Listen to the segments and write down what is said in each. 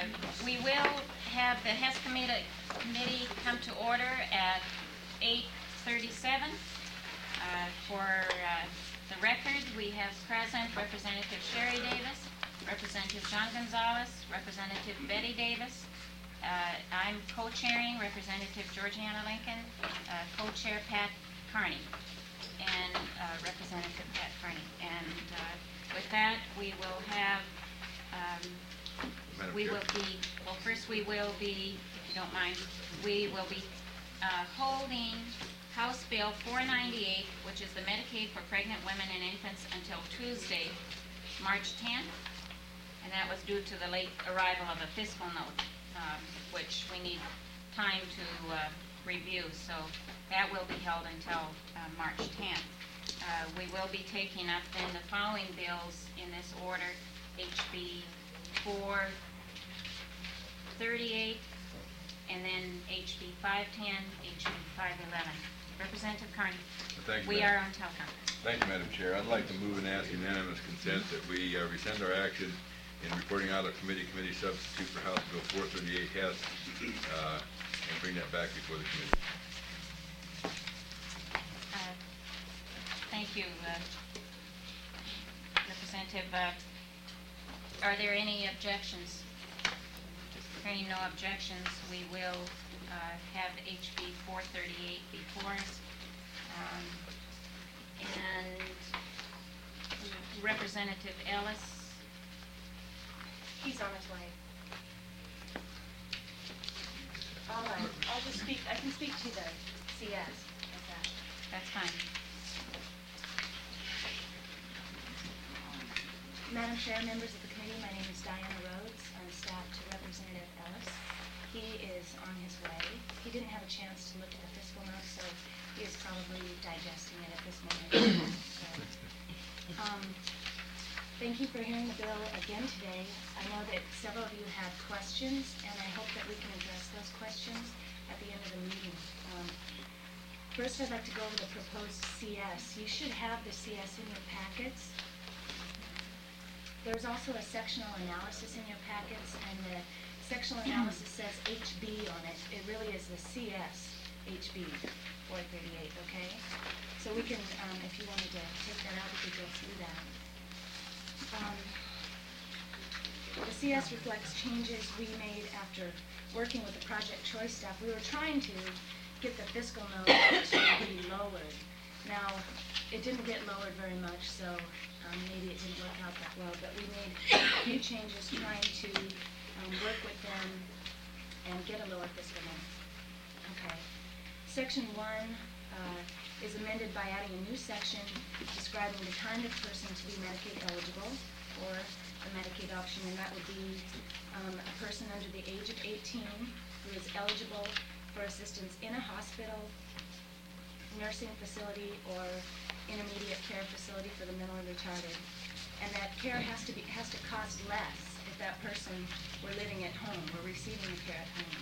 We will have the HES committee come to order at 8:37. For the record, we have present Representative Sherry Davis, Representative John Gonzalez, Representative Betty Davis. I'm co-chairing Representative Georgiana Lincoln, co-chair Pat Carney, and Representative Pat Carney. And with that, we will have, first we will be, if you don't mind, we will be holding House Bill 498, which is the Medicaid for pregnant women and infants, until Tuesday, March 10th. And that was due to the late arrival of a fiscal note, which we need time to review. So that will be held until March 10th. We will be taking up then the following bills in this order: HB 438, and then HB 510, HB 511. Representative Carney. Thank you, we are on teleconference. Thank you, Madam Chair. I'd like to move and ask unanimous consent that we rescind our action in reporting out a committee substitute for House Bill 438 HES and bring that back before the committee. Thank you, Representative. Are there any objections? Hearing no objections, we will have HB 438 before us. And Representative Ellis. He's on his way. All right, I'll just speak. I can speak to the CS. Okay. That's fine. Madam Chair, members of the committee, my name is Diana Rhodes. I'm staff to Representative Ellis. He is on his way. He didn't have a chance to look at the fiscal note, so he is probably digesting it at this moment. Thank you for hearing the bill again today. I know that several of you had questions, and I hope that we can address those questions at the end of the meeting. First, I'd like to go over the proposed CS. You should have the CS in your packets. There's also a sectional analysis in your packets, and the sectional analysis says HB on it. It really is the CS HB 438, okay? So we can, if you wanted to take that out, we could go through that. The CS reflects changes we made after working with the Project Choice staff. We were trying to get the fiscal note to be lowered. Now, it didn't get lowered very much, so maybe it didn't work out that well, but we made a few changes trying to work with them and get a lower fiscal note. Okay. Section 1 is amended by adding a new section describing the kind of person to be Medicaid eligible for the Medicaid option, and that would be a person under the age of 18 who is eligible for assistance in a hospital, nursing facility, or intermediate care facility for the mentally retarded. And that care has to cost less if that person were living at home or receiving the care at home.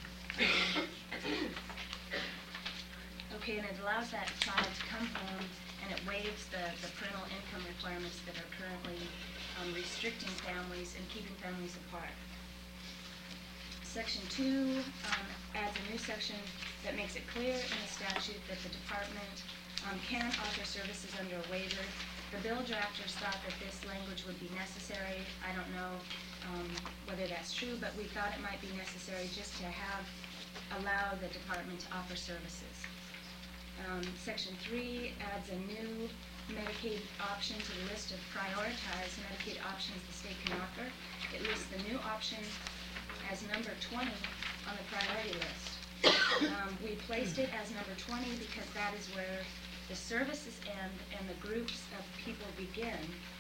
Okay, and it allows that child to come home, and it waives the parental income requirements that are currently restricting families and keeping families apart. Section 2 adds a new section that makes it clear in the statute that the department can offer services under a waiver. The bill drafters thought that this language would be necessary. I don't know whether that's true, but we thought it might be necessary just to allow the department to offer services. Section 3 adds a new Medicaid option to the list of prioritized Medicaid options the state can offer. It lists the new option as number 20 on the priority list. We placed it as number 20 because that is where the services end and the groups of people begin.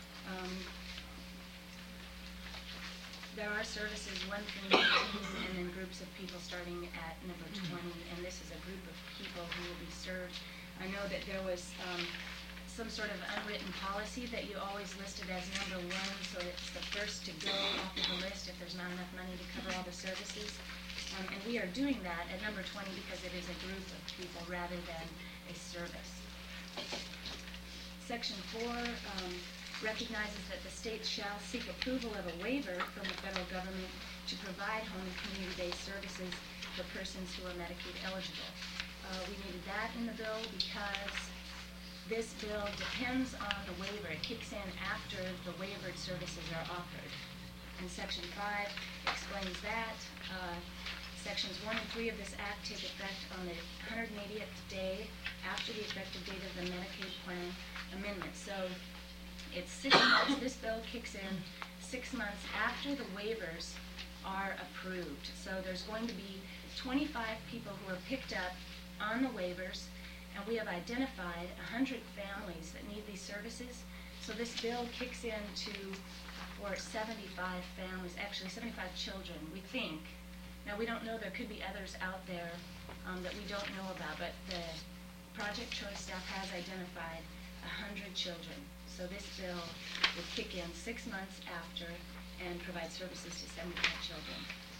There are services 1 through 19 and then groups of people starting at number 20, and this is a group of people who will be served. I know that there was some sort of unwritten policy that you always listed as number 1, so it's the first to go off of the list if there's not enough money to cover all the services. And we are doing that at number 20 because it is a group of people rather than a service. Section 4 recognizes that the state shall seek approval of a waiver from the federal government to provide home and community-based services for persons who are Medicaid eligible. We needed that in the bill because this bill depends on the waiver. It kicks in after the waivered services are offered. And Section 5 explains that. Sections 1 and 3 of this act take effect on the 180th day after the effective date of the Medicaid plan amendment. So it's 6 months. This bill kicks in 6 months after the waivers are approved. So there's going to be 25 people who are picked up on the waivers, and we have identified 100 families that need these services. So this bill kicks in for 75 families, actually 75 children, we think. Now, we don't know, there could be others out there that we don't know about, but the Project Choice staff has identified 100 children. So this bill would kick in 6 months after and provide services to 75 children.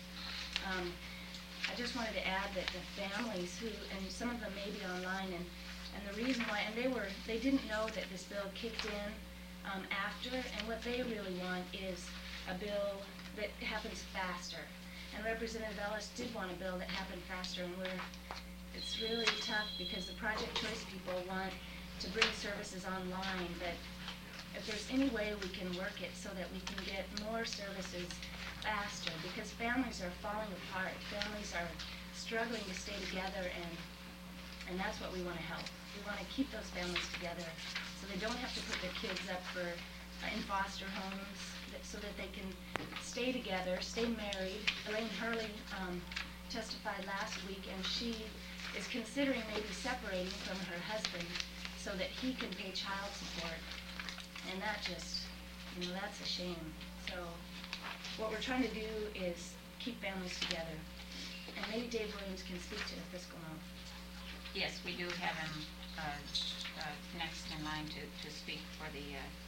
I just wanted to add that the families who, and some of them may be online, and the reason why, and they didn't know that this bill kicked in after, and what they really want is a bill that happens faster. And Representative Ellis did want a bill that happened faster, and it's really tough because the Project Choice people want to bring services online, but if there's any way we can work it so that we can get more services faster, because families are falling apart. Families are struggling to stay together, and that's what we want to help. We want to keep those families together so they don't have to put their kids up in foster homes, so that they can stay together, stay married. Elaine Hurley testified last week, and she is considering maybe separating from her husband so that he can pay child support. And that just, that's a shame. So what we're trying to do is keep families together. And maybe Dave Williams can speak to the fiscal note. Yes, we do have him next in line to speak for the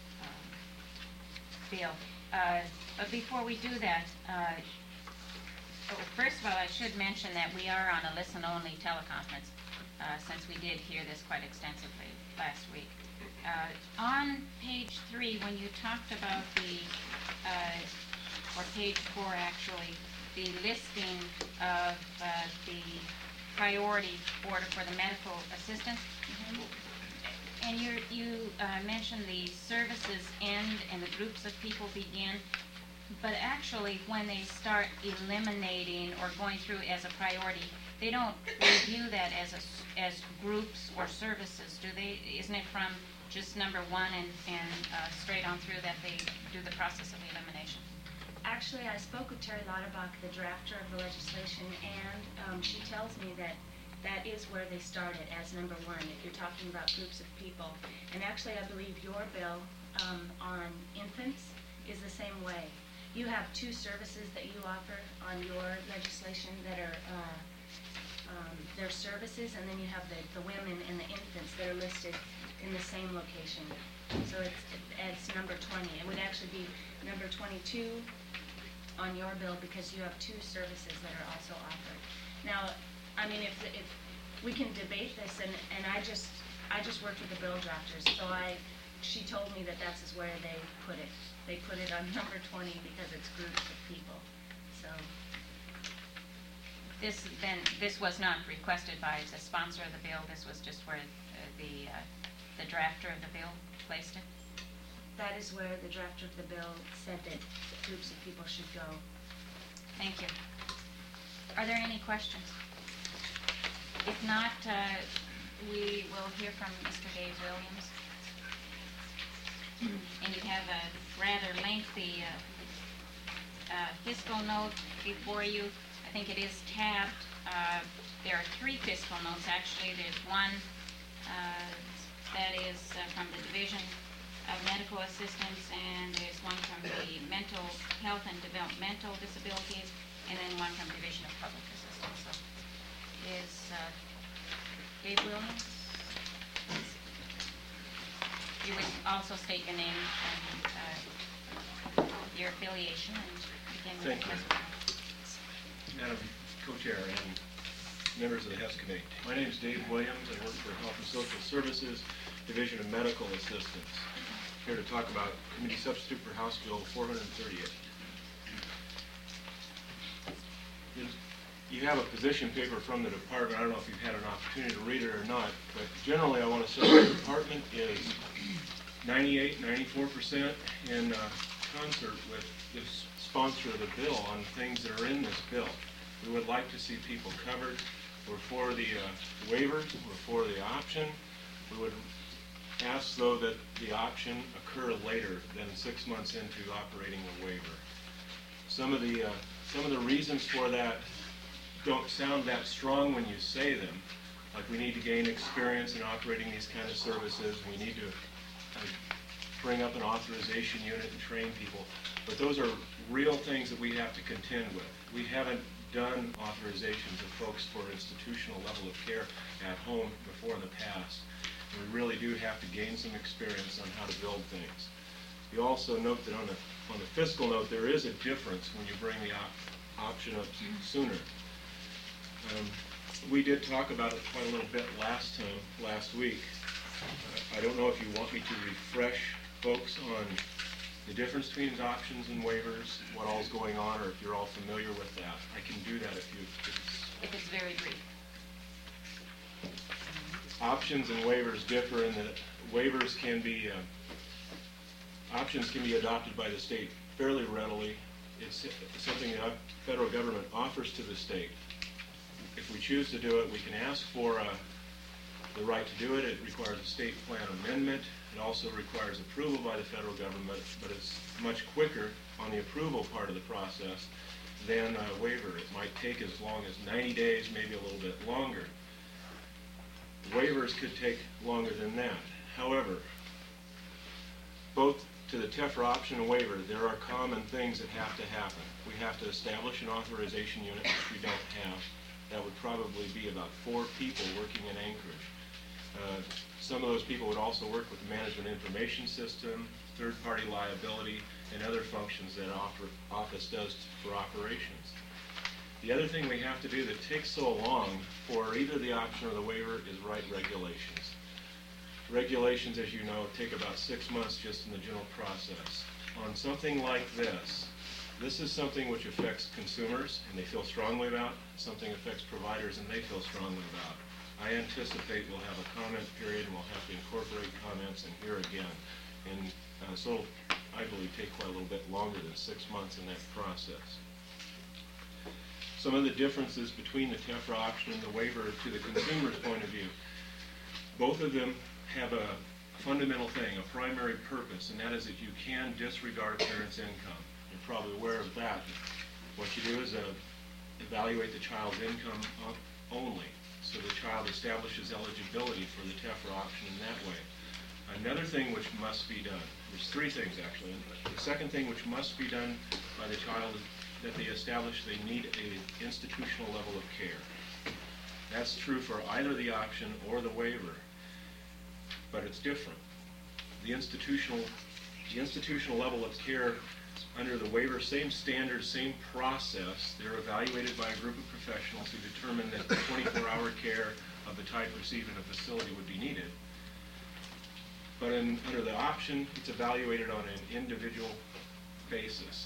bill. But before we do that, first of all, I should mention that we are on a listen-only teleconference since we did hear this quite extensively last week. On page 3, when you talked about or page 4 actually, the listing of the priority order for the medical assistance, and you mentioned the services end and the groups of people begin, but actually when they start eliminating or going through as a priority, they don't review that as groups or services, do they? Isn't it from just number 1 and straight on through that they do the process of elimination? Actually, I spoke with Terry Lauterbach, the drafter of the legislation, and she tells me that is where they started as number 1, if you're talking about groups of people. And actually, I believe your bill on infants is the same way. You have 2 services that you offer on your legislation that are their services, and then you have the women and the infants that are listed in the same location. So it's number 20. It would actually be number 22 on your bill because you have 2 services that are also offered. Now, I mean, if we can debate this, and I just worked with the bill drafters, so she told me that's where they put it. They put it on number 20 because it's groups of people. So this was not requested by the sponsor of the bill. This was just where the drafter of the bill placed it. That is where the drafter of the bill said that groups of people should go. Thank you. Are there any questions? If not, we will hear from Mr. Dave Williams. And you have a rather lengthy fiscal note before you. I think it is tabbed. There are 3 fiscal notes, actually. There's one that is from the Division of Medical Assistance, and there's one from the Mental Health and Developmental Disabilities, and then one from Division of Public Assistance. So is Dave Williams? You would also state your name and your affiliation and begin with the testimony. Madam Co-Chair and members of the HES Committee. My name is Dave Williams. I work for Health and Social Services, Division of Medical Assistance. here to talk about committee substitute for House Bill 438. You have a position paper from the department. I don't know if you've had an opportunity to read it or not, but generally I want to say the department is 94% in concert with the sponsor of the bill on things that are in this bill. We would like to see people covered. We're for the waivers. We're for the option. We would ask, though, that the option occur later than 6 months into operating the waiver. Some of the reasons for that don't sound that strong when you say them. Like, we need to gain experience in operating these kind of services. We need to bring up an authorization unit and train people. But those are real things that we have to contend with. We haven't done authorizations of folks for institutional level of care at home before in the past. And we really do have to gain some experience on how to build things. You also note that on the fiscal note, there is a difference when you bring the option up sooner. We did talk about it quite a little bit last week. I don't know if you want me to refresh folks on the difference between options and waivers, what all's going on, or if you're all familiar with that. I can do that if If it's very brief. Options and waivers differ in that waivers can be, options can be adopted by the state fairly readily. It's something that the federal government offers to the state. If we choose to do it, we can ask for the right to do it. It requires a state plan amendment. It also requires approval by the federal government, but it's much quicker on the approval part of the process than a waiver. It might take as long as 90 days, maybe a little bit longer. Waivers could take longer than that. However, both to the TEFRA option and waiver, there are common things that have to happen. We have to establish an authorization unit, which we don't have. That would probably be about 4 people working in Anchorage. Some of those people would also work with the management information system, third-party liability, and other functions that office does for operations. The other thing we have to do that takes so long for either the option or the waiver is write regulations. Regulations, as you know, take about 6 months just in the general process. On something like this is something which affects consumers, and they feel strongly about. Something affects providers, and they feel strongly about. I anticipate we'll have a comment period, and we'll have to incorporate comments and hear again. And so I believe take quite a little bit longer than 6 months in that process. Some of the differences between the TEFRA option and the waiver to the consumer's point of view. Both of them have a fundamental thing, a primary purpose, and that is that you can disregard a parent's income. You're probably aware of that. What you do is evaluate the child's income only, so the child establishes eligibility for the TEFRA option in that way. Another thing which must be done, there's 3 things actually. The second thing which must be done by the child is that they establish they need an institutional level of care. That's true for either the option or the waiver, but it's different. The institutional level of care under the waiver, same standards, same process. They're evaluated by a group of professionals who determine that 24-hour care of the type received in a facility would be needed. But under the option, it's evaluated on an individual basis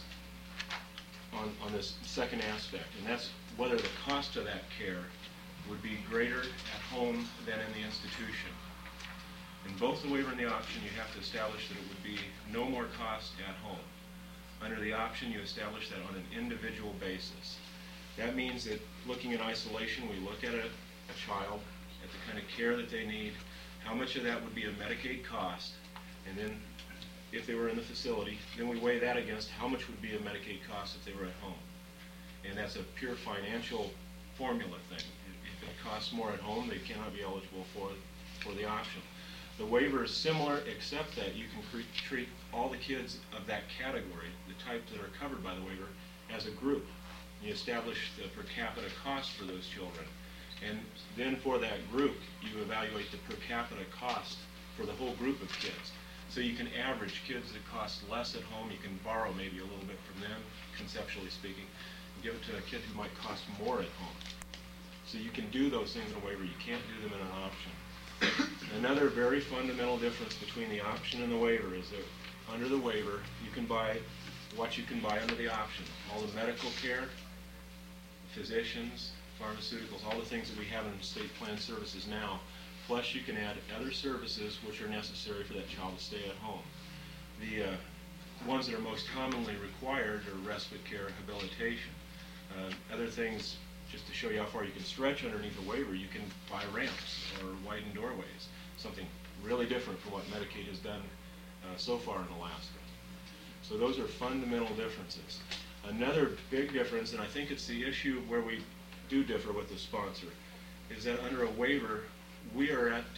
on this second aspect, and that's whether the cost of that care would be greater at home than in the institution. In both the waiver and the option, you have to establish that it would be no more cost at home. Under the option, you establish that on an individual basis. That means that looking in isolation, we look at a child, at the kind of care that they need, how much of that would be a Medicaid cost, and then if they were in the facility, then we weigh that against how much would be a Medicaid cost if they were at home. And that's a pure financial formula thing. If it costs more at home, they cannot be eligible for the option. The waiver is similar, except that you can treat all the kids of that category, the type that are covered by the waiver, as a group. You establish the per capita cost for those children. And then for that group, you evaluate the per capita cost for the whole group of kids. So you can average kids that cost less at home. You can borrow maybe a little bit from them, conceptually speaking, and give it to a kid who might cost more at home. So you can do those things in a waiver. You can't do them in an option. Another very fundamental difference between the option and the waiver is that under the waiver, you can buy what you can buy under the option. All the medical care, physicians, pharmaceuticals, all the things that we have in state plan services now, plus you can add other services which are necessary for that child to stay at home. The ones that are most commonly required are respite care, habilitation. Other things, just to show you how far you can stretch underneath a waiver, you can buy ramps or widen doorways, something really different from what Medicaid has done so far in Alaska. So those are fundamental differences. Another big difference, and I think it's the issue where we do differ with the sponsor, is that under a waiver, we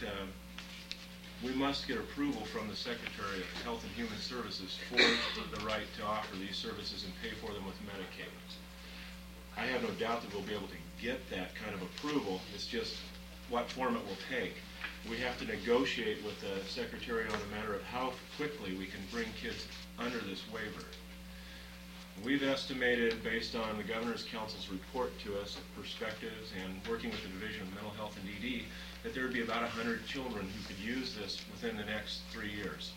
must get approval from the Secretary of Health and Human Services for the right to offer these services and pay for them with Medicaid. I have no doubt that we'll be able to get that kind of approval. It's just what form it will take. We have to negotiate with the Secretary on a matter of how quickly we can bring kids under this waiver. We've estimated, based on the Governor's Council's report to us of perspectives and working with the Division of Mental Health and ED, that there would be about 100 children who could use this within the next 3 years.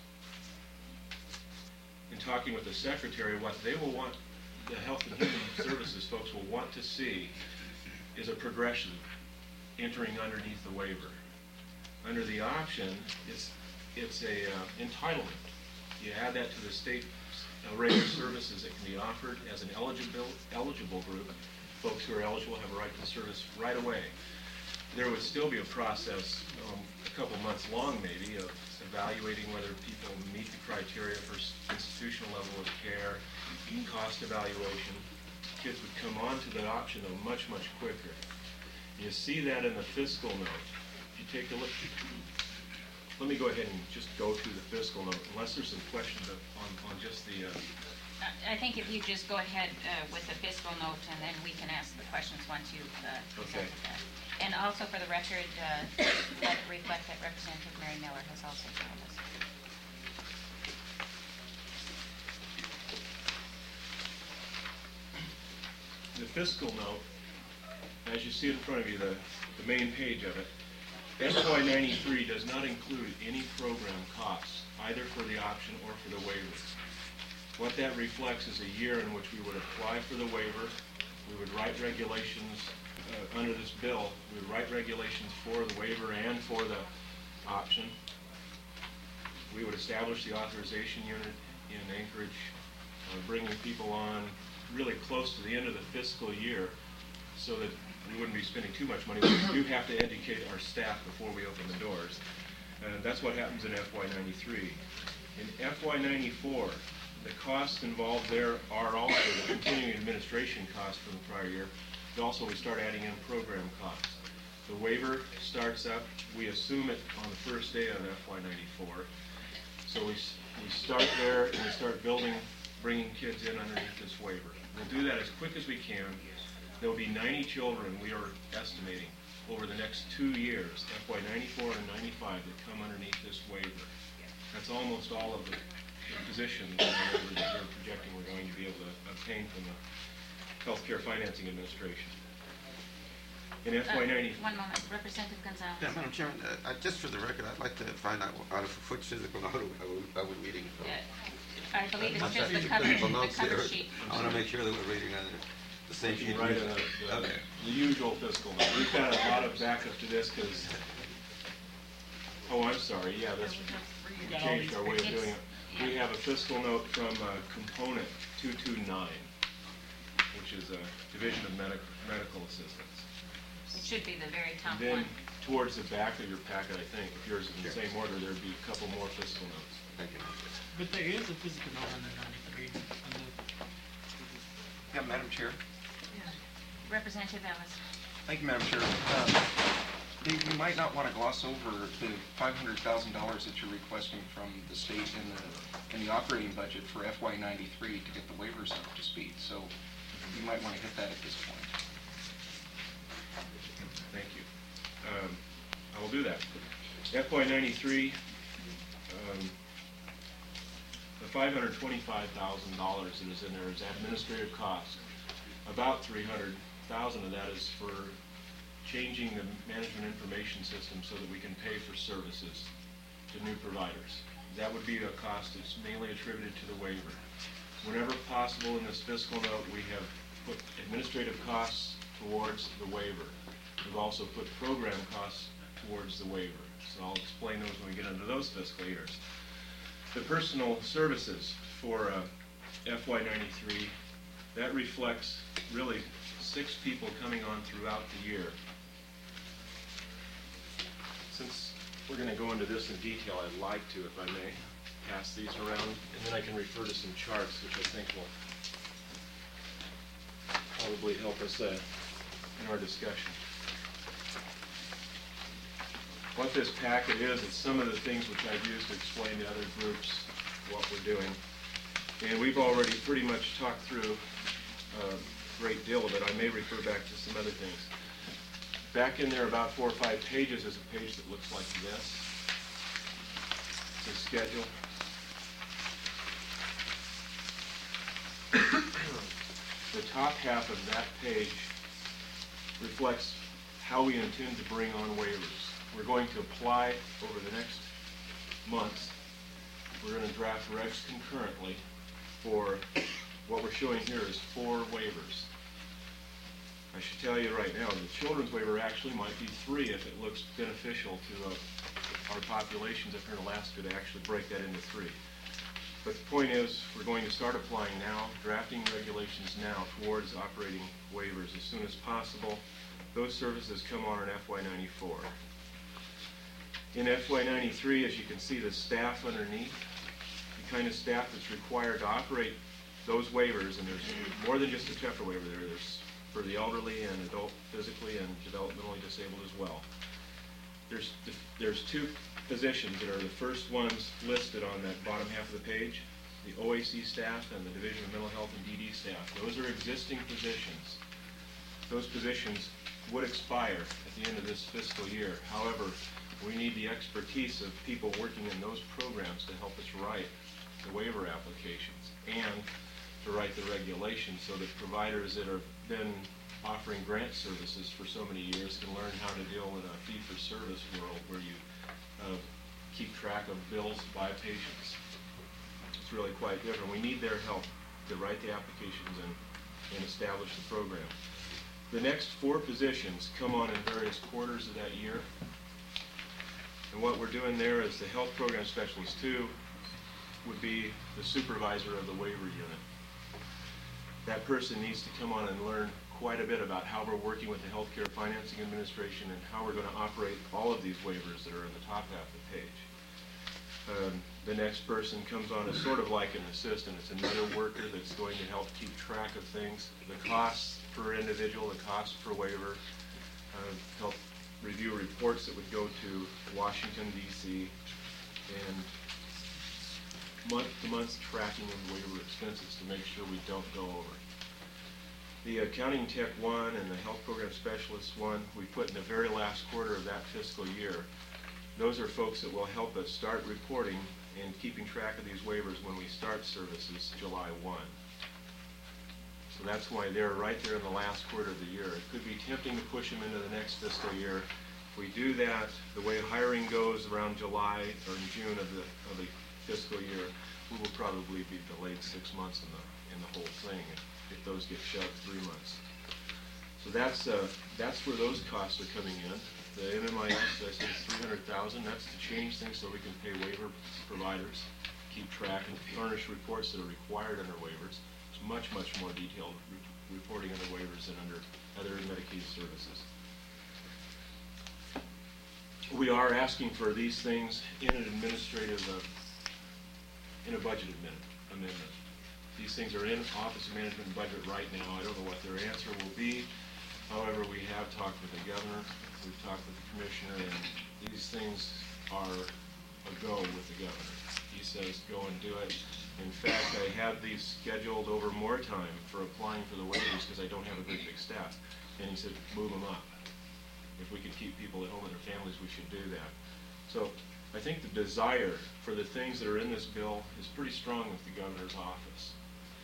In talking with the Secretary, what they will want, the Health and Human Services folks will want to see is a progression entering underneath the waiver. Under the option, it's a entitlement. You add that to the state array of services that can be offered as an eligible group. Folks who are eligible have a right to service right away. There would still be a process, a couple months long maybe, of evaluating whether people meet the criteria for institutional level of care, cost evaluation. Kids would come onto the option though much, much quicker. You see that in the fiscal note. If you take a look, let me go ahead and just go through the fiscal note, unless there's some questions on just the... I think if you just go ahead with the fiscal note, and then we can ask the questions once you've presented that. And also for the record, let it reflect that Representative Mary Miller has also joined us. The fiscal note, as you see in front of you, the main page of it, FY93 does not include any program costs, either for the option or for the waiver. What that reflects is a year in which we would apply for the waiver, we would write regulations under this bill, we would write regulations for the waiver and for the option. We would establish the authorization unit in Anchorage, bringing people on really close to the end of the fiscal year so that we wouldn't be spending too much money. We do have to educate our staff before we open the doors. And that's what happens in FY93. In FY94, the costs involved there are also the continuing administration costs from the prior year, but also we start adding in program costs. The waiver starts up, we assume it on the first day of FY94. So we start there and we start building, bringing kids in underneath this waiver. We'll do that as quick as we can. There will be 90 children, we are estimating, over the next 2 years, FY94 and 95, that come underneath this waiver. That's almost all of the positions that we're projecting we're going to be able to obtain from the Healthcare Financing Administration. In FY90... One moment, Representative Gonzalez. Yeah, Madam Chairman, just for the record, I'd like to find out which physical note are we reading from. I believe it's I'm just sorry, the cover physical notes sheet. here. I want to make sure that we're reading on the same sheet. Right, Okay. the usual fiscal note. We've got a lot of backup to this because... Oh, I'm sorry, yeah, that's... We changed our way of doing it. We have a fiscal note from component 229, which is a Division of Medical Assistance. It should be the very top And then one. towards the back of your packet, I think, if yours is in the same order, there'd be a couple more fiscal notes. Thank you. But there is a physical note on the 93. Yeah, Madam Chair. Representative Ellis. Thank you, Madam Chair. You might not want to gloss over the $500,000 that you're requesting from the state in the operating budget for FY93 to get the waivers up to speed. So you might want to hit that at this point. Thank you. I will do that. FY93, the $525,000 that is in there is administrative cost. About $300,000 of that is for changing the management information system so that we can pay for services to new providers. That would be a cost that's mainly attributed to the waiver. Whenever possible in this fiscal note, we have put administrative costs towards the waiver. We've also put program costs towards the waiver. So I'll explain those when we get into those fiscal years. The personal services for FY93, that reflects really 6 people coming on throughout the year. Since we're going to go into this in detail, I'd like to, if I may, pass these around, and then I can refer to some charts, which I think will probably help us in our discussion. What this packet is, it's some of the things which I've used to explain to other groups what we're doing. And we've already pretty much talked through a great deal of it. I may refer back to some other things. Back in there, about 4 or 5 pages, is a page that looks like this. It's a schedule. The top half of that page reflects how we intend to bring on waivers. We're going to apply over the next months. We're going to draft regs concurrently for what we're showing here is 4 waivers. I should tell you right now, the children's waiver actually might be 3 if it looks beneficial to our populations up here in Alaska to actually break that into 3. But the point is, we're going to start applying now, drafting regulations now towards operating waivers as soon as possible. Those services come on in FY94. In FY93, as you can see, the staff underneath, the kind of staff that's required to operate those waivers, and there's more than just a TEFRA waiver there. There's for the elderly and adult physically and developmentally disabled as well. There's 2 positions that are the first ones listed on that bottom half of the page, the OAC staff and the Division of Mental Health and DD staff. Those are existing positions. Those positions would expire at the end of this fiscal year. However, we need the expertise of people working in those programs to help us write the waiver applications and to write the regulations so that providers that have been offering grant services for so many years can learn how to deal in a fee-for-service world where you keep track of bills by patients. It's really quite different. We need their help to write the applications and establish the program. The next 4 positions come on in various quarters of that year. And what we're doing there is the health program specialist 2 would be the supervisor of the waiver unit. That person needs to come on and learn quite a bit about how we're working with the Healthcare Financing Administration and how we're going to operate all of these waivers that are in the top half of the page. The next person comes on as sort of like an assistant. It's another worker that's going to help keep track of things, the costs per individual, the costs per waiver, help review reports that would go to Washington, D.C., and month-to-month tracking of waiver expenses to make sure we don't go over. The Accounting Tech 1 and the Health Program Specialist 1, we put in the very last quarter of that fiscal year. Those are folks that will help us start reporting and keeping track of these waivers when we start services July 1. So that's why they're right there in the last quarter of the year. It could be tempting to push them into the next fiscal year. If we do that, the way hiring goes around July or in June of the fiscal year, we will probably be delayed 6 months in the whole thing if those get shoved 3 months. So that's where those costs are coming in. The MMIS, I said, is $300,000. That's to change things so we can pay waiver providers, keep track, and furnish reports that are required under waivers. It's much, much more detailed reporting under waivers than under other Medicaid services. We are asking for these things in an administrative, in a budget amendment. These things are in Office of Management and Budget right now. I don't know what their answer will be. However, we have talked with the governor, we've talked with the commissioner, and these things are a go with the governor. He says, go and do it. In fact, I have these scheduled over more time for applying for the waivers because I don't have a big staff. And he said, move them up. If we can keep people at home and their families, we should do that. So I think the desire for the things that are in this bill is pretty strong with the governor's office.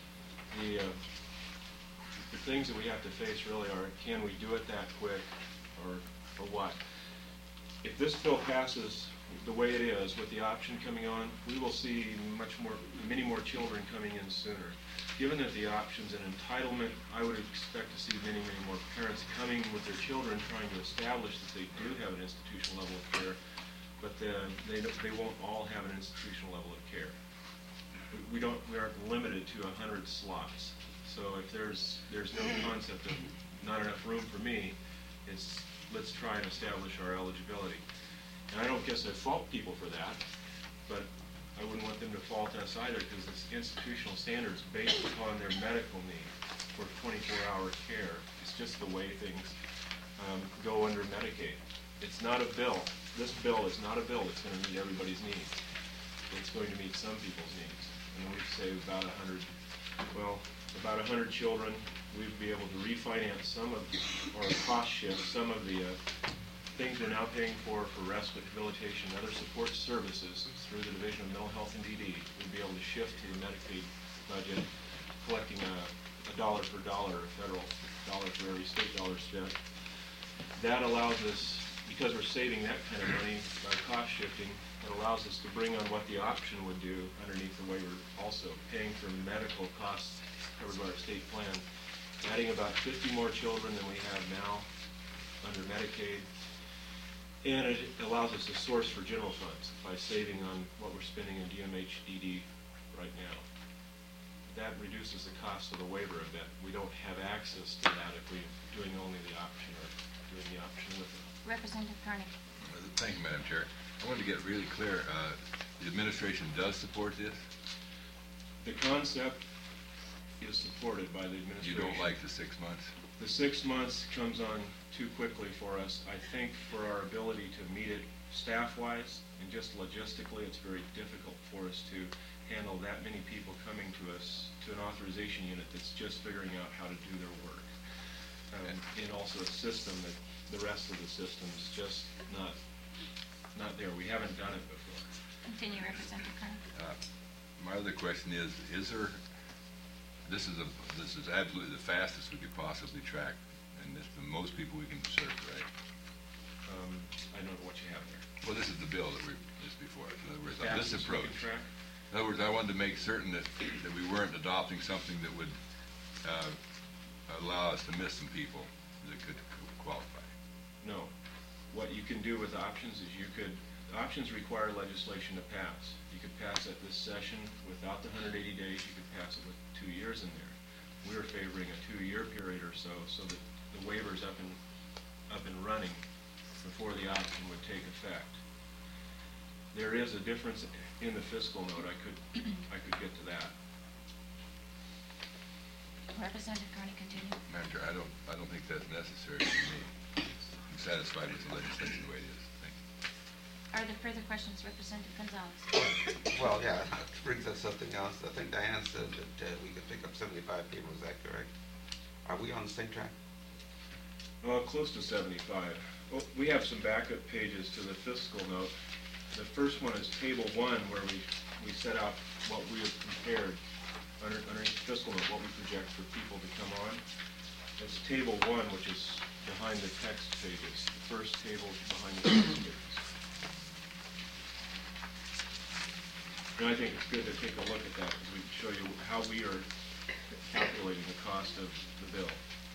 The things that we have to face really are, can we do it that quick? or what. If this bill passes the way it is, with the option coming on, we will see many more children coming in sooner. Given that the option's an entitlement, I would expect to see many more parents coming with their children trying to establish that they do have an institutional level of care, but they won't all have an institutional level of care. We aren't limited to 100 slots. So if there's no concept of not enough room for me, it's let's try and establish our eligibility. And I don't guess I fault people for that, but I wouldn't want them to fault us either, because this institutional standards based upon their medical need for 24-hour care. It's just the way things go under Medicaid. It's not a bill. This bill is not a bill that's going to meet everybody's needs. It's going to meet some people's needs. And we'd say about 100 children, we'd be able to refinance some of, or cost shift some of the things we're now paying for respite, rehabilitation, and other support services through the Division of Mental Health and DD. We'd be able to shift to the Medicaid budget, collecting a dollar per dollar, a federal dollar for every state dollar spent. That allows us, because we're saving that kind of money by cost shifting, it allows us to bring on what the option would do underneath the waiver, also paying for medical costs covered by our state plan, adding about 50 more children than we have now under Medicaid. And it allows us to source for general funds by saving on what we're spending in DMH-DD right now. That reduces the cost of the waiver a bit. We don't have access to that if we're doing only the option or doing the option with it. Representative Carney. Thank you, Madam Chair. I wanted to get really clear, the administration does support this? The concept is supported by the administration. You don't like the 6 months? The 6 months comes on too quickly for us. I think for our ability to meet it staff-wise and just logistically, it's very difficult for us to handle that many people coming to us, to an authorization unit that's just figuring out how to do their work. And also a system that the rest of the system's just not there. We haven't done it before. Continue, Representative Carney. My other question is there, this is absolutely the fastest we could possibly track, and it's the most people we can serve, right? I don't know what you have there. Well, this is the bill that is before us. In other words, on this Fastest we approach. can track? In other words, I wanted to make certain that we weren't adopting something that would allow us to miss some people that could qualify. No. What you can do with options is options require legislation to pass. You could pass it this session without the 180 days. You could pass it with 2 years in there. We're favoring a 2-year period or so that the waiver's up and running before the option would take effect. There is a difference in the fiscal note. I could get to that. Representative Carney, continue. Madam Chair, I don't think that's necessary for me. I'm satisfied with the legislation the way it is. Thank you. Are there further questions, Representative Gonzalez? Well, yeah, that brings us something else. I think Diane said that we could pick up 75 people. Is that correct? Are we on the same track? Close to 75. Well, we have some backup pages to the fiscal note. The first one is Table 1, where we set out what we have compared underneath the fiscal note, what we project for people to come on. It's Table 1, which is behind the text pages. The first table behind the text pages. And I think it's good to take a look at that, because we can show you how we are calculating the cost of the bill.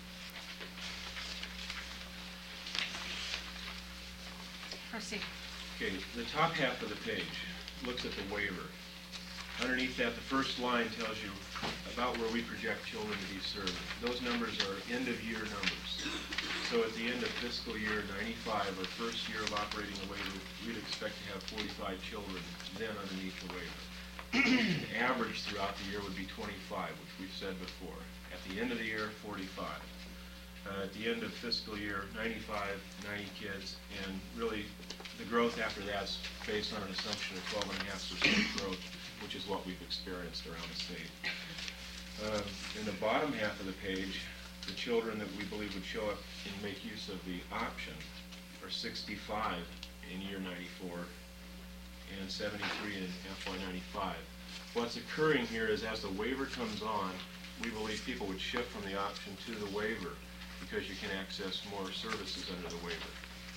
Proceed. Okay, the top half of the page looks at the waiver. Underneath that, the first line tells you about where we project children to be served. Those numbers are end-of-year numbers. So at the end of fiscal year 95, our first year of operating the waiver, we'd expect to have 45 children then underneath the waiver. The average throughout the year would be 25, which we've said before. At the end of the year, 45. At the end of fiscal year 95, 90 kids, and really the growth after that's based on an assumption of 12.5% growth, which is what we've experienced around the state. In the bottom half of the page, the children that we believe would show up and make use of the option are 65 in year 94 and 73 in FY 95. What's occurring here is as the waiver comes on, we believe people would shift from the option to the waiver. because you can access more services under the waiver.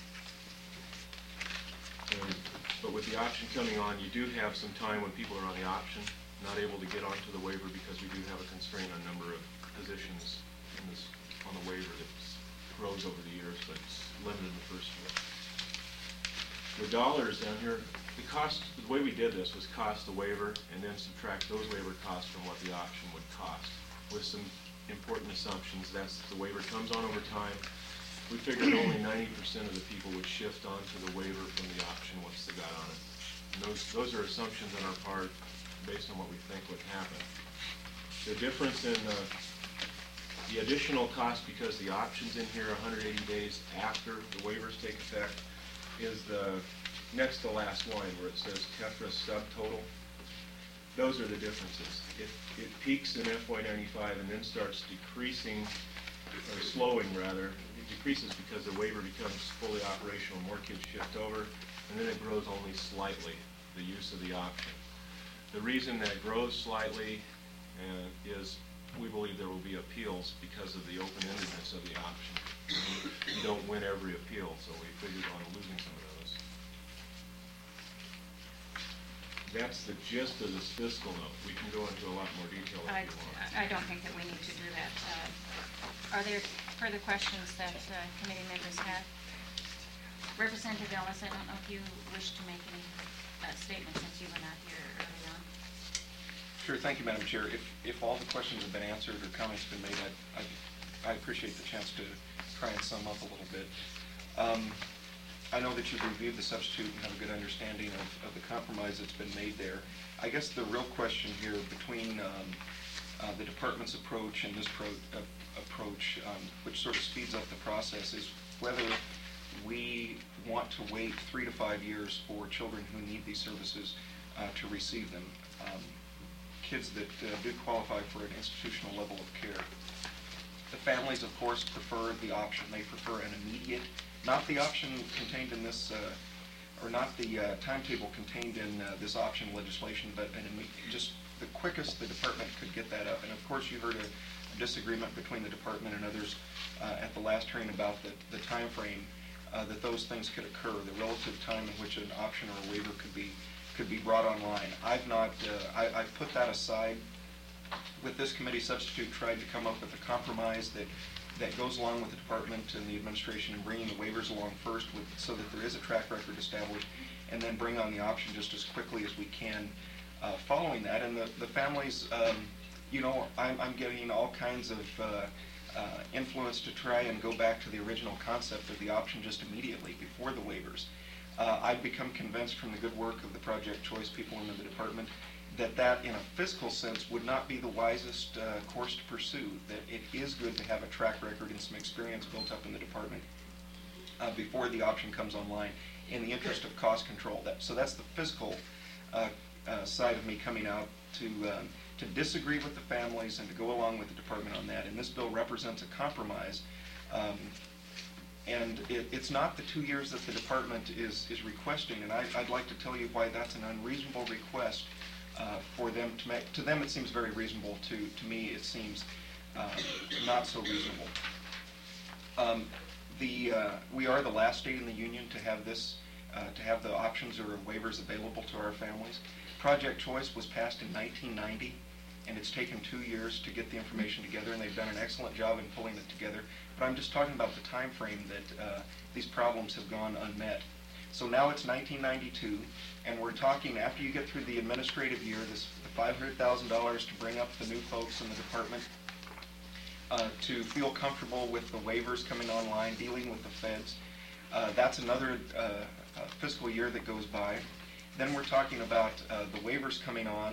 But with the option coming on, you do have some time when people are on the option, not able to get onto the waiver because we do have a constraint on number of positions on the waiver that grows over the years, but it's limited in the first year. The dollars down here, the way we did this was cost the waiver and then subtract those waiver costs from what the option would cost with some important assumptions. That's the waiver comes on over time. We figured only 90% of the people would shift onto the waiver from the option once they got on it. And those are assumptions on our part based on what we think would happen. The difference in the additional cost, because the option's in here 180 days after the waivers take effect, is the next to last line where it says Tetra subtotal. Those are the differences. It peaks in FY95 and then starts decreasing, or slowing rather. It decreases because the waiver becomes fully operational, more kids shift over, and then it grows only slightly, the use of the option. The reason that grows slightly is we believe there will be appeals because of the open-endedness of the option. You don't win every appeal, so we figured on losing some of those. That's the gist of this fiscal note. We can go into a lot more detail if you want. I don't think that we need to do that. Are there further questions that committee members have? Representative Ellis, I don't know if you wish to make any statements since you were not here early on. Sure, thank you, Madam Chair. If all the questions have been answered or comments have been made, I appreciate the chance to try and sum up a little bit. I know that you've reviewed the substitute and have a good understanding of the compromise that's been made there. I guess the real question here between the department's approach and this approach, which sort of speeds up the process, is whether we want to wait 3 to 5 years for children who need these services to receive them. Kids that do qualify for an institutional level of care. The families, of course, prefer the option. They prefer an immediate, not the option contained in this, or not the timetable contained in this option legislation, but just the quickest the department could get that up. And of course, you heard a disagreement between the department and others at the last hearing about the time frame that those things could occur, the relative time in which an option or a waiver could be brought online. I've put that aside. With this committee substitute, tried to come up with a compromise that goes along with the department and the administration in bringing the waivers along first so that there is a track record established, and then bring on the option just as quickly as we can following that. And the families, I'm getting all kinds of influence to try and go back to the original concept of the option just immediately before the waivers. I've become convinced from the good work of the Project Choice people in the department that in a fiscal sense would not be the wisest course to pursue, that it is good to have a track record and some experience built up in the department before the option comes online in the interest of cost control. So that's the fiscal side of me coming out to disagree with the families and to go along with the department on that. And this bill represents a compromise. And it's not the 2 years that the department is requesting, and I'd like to tell you why that's an unreasonable request for them to make. To them it seems very reasonable. To me it seems not so reasonable. We are the last state in the union to have the options or waivers available to our families. Project Choice was passed in 1990, and it's taken 2 years to get the information together, and they've done an excellent job in pulling it together. But I'm just talking about the time frame that these problems have gone unmet. So now it's 1992, and we're talking after you get through the administrative year, the $500,000 to bring up the new folks in the department to feel comfortable with the waivers coming online, dealing with the feds. That's another fiscal year that goes by. Then we're talking about the waivers coming on,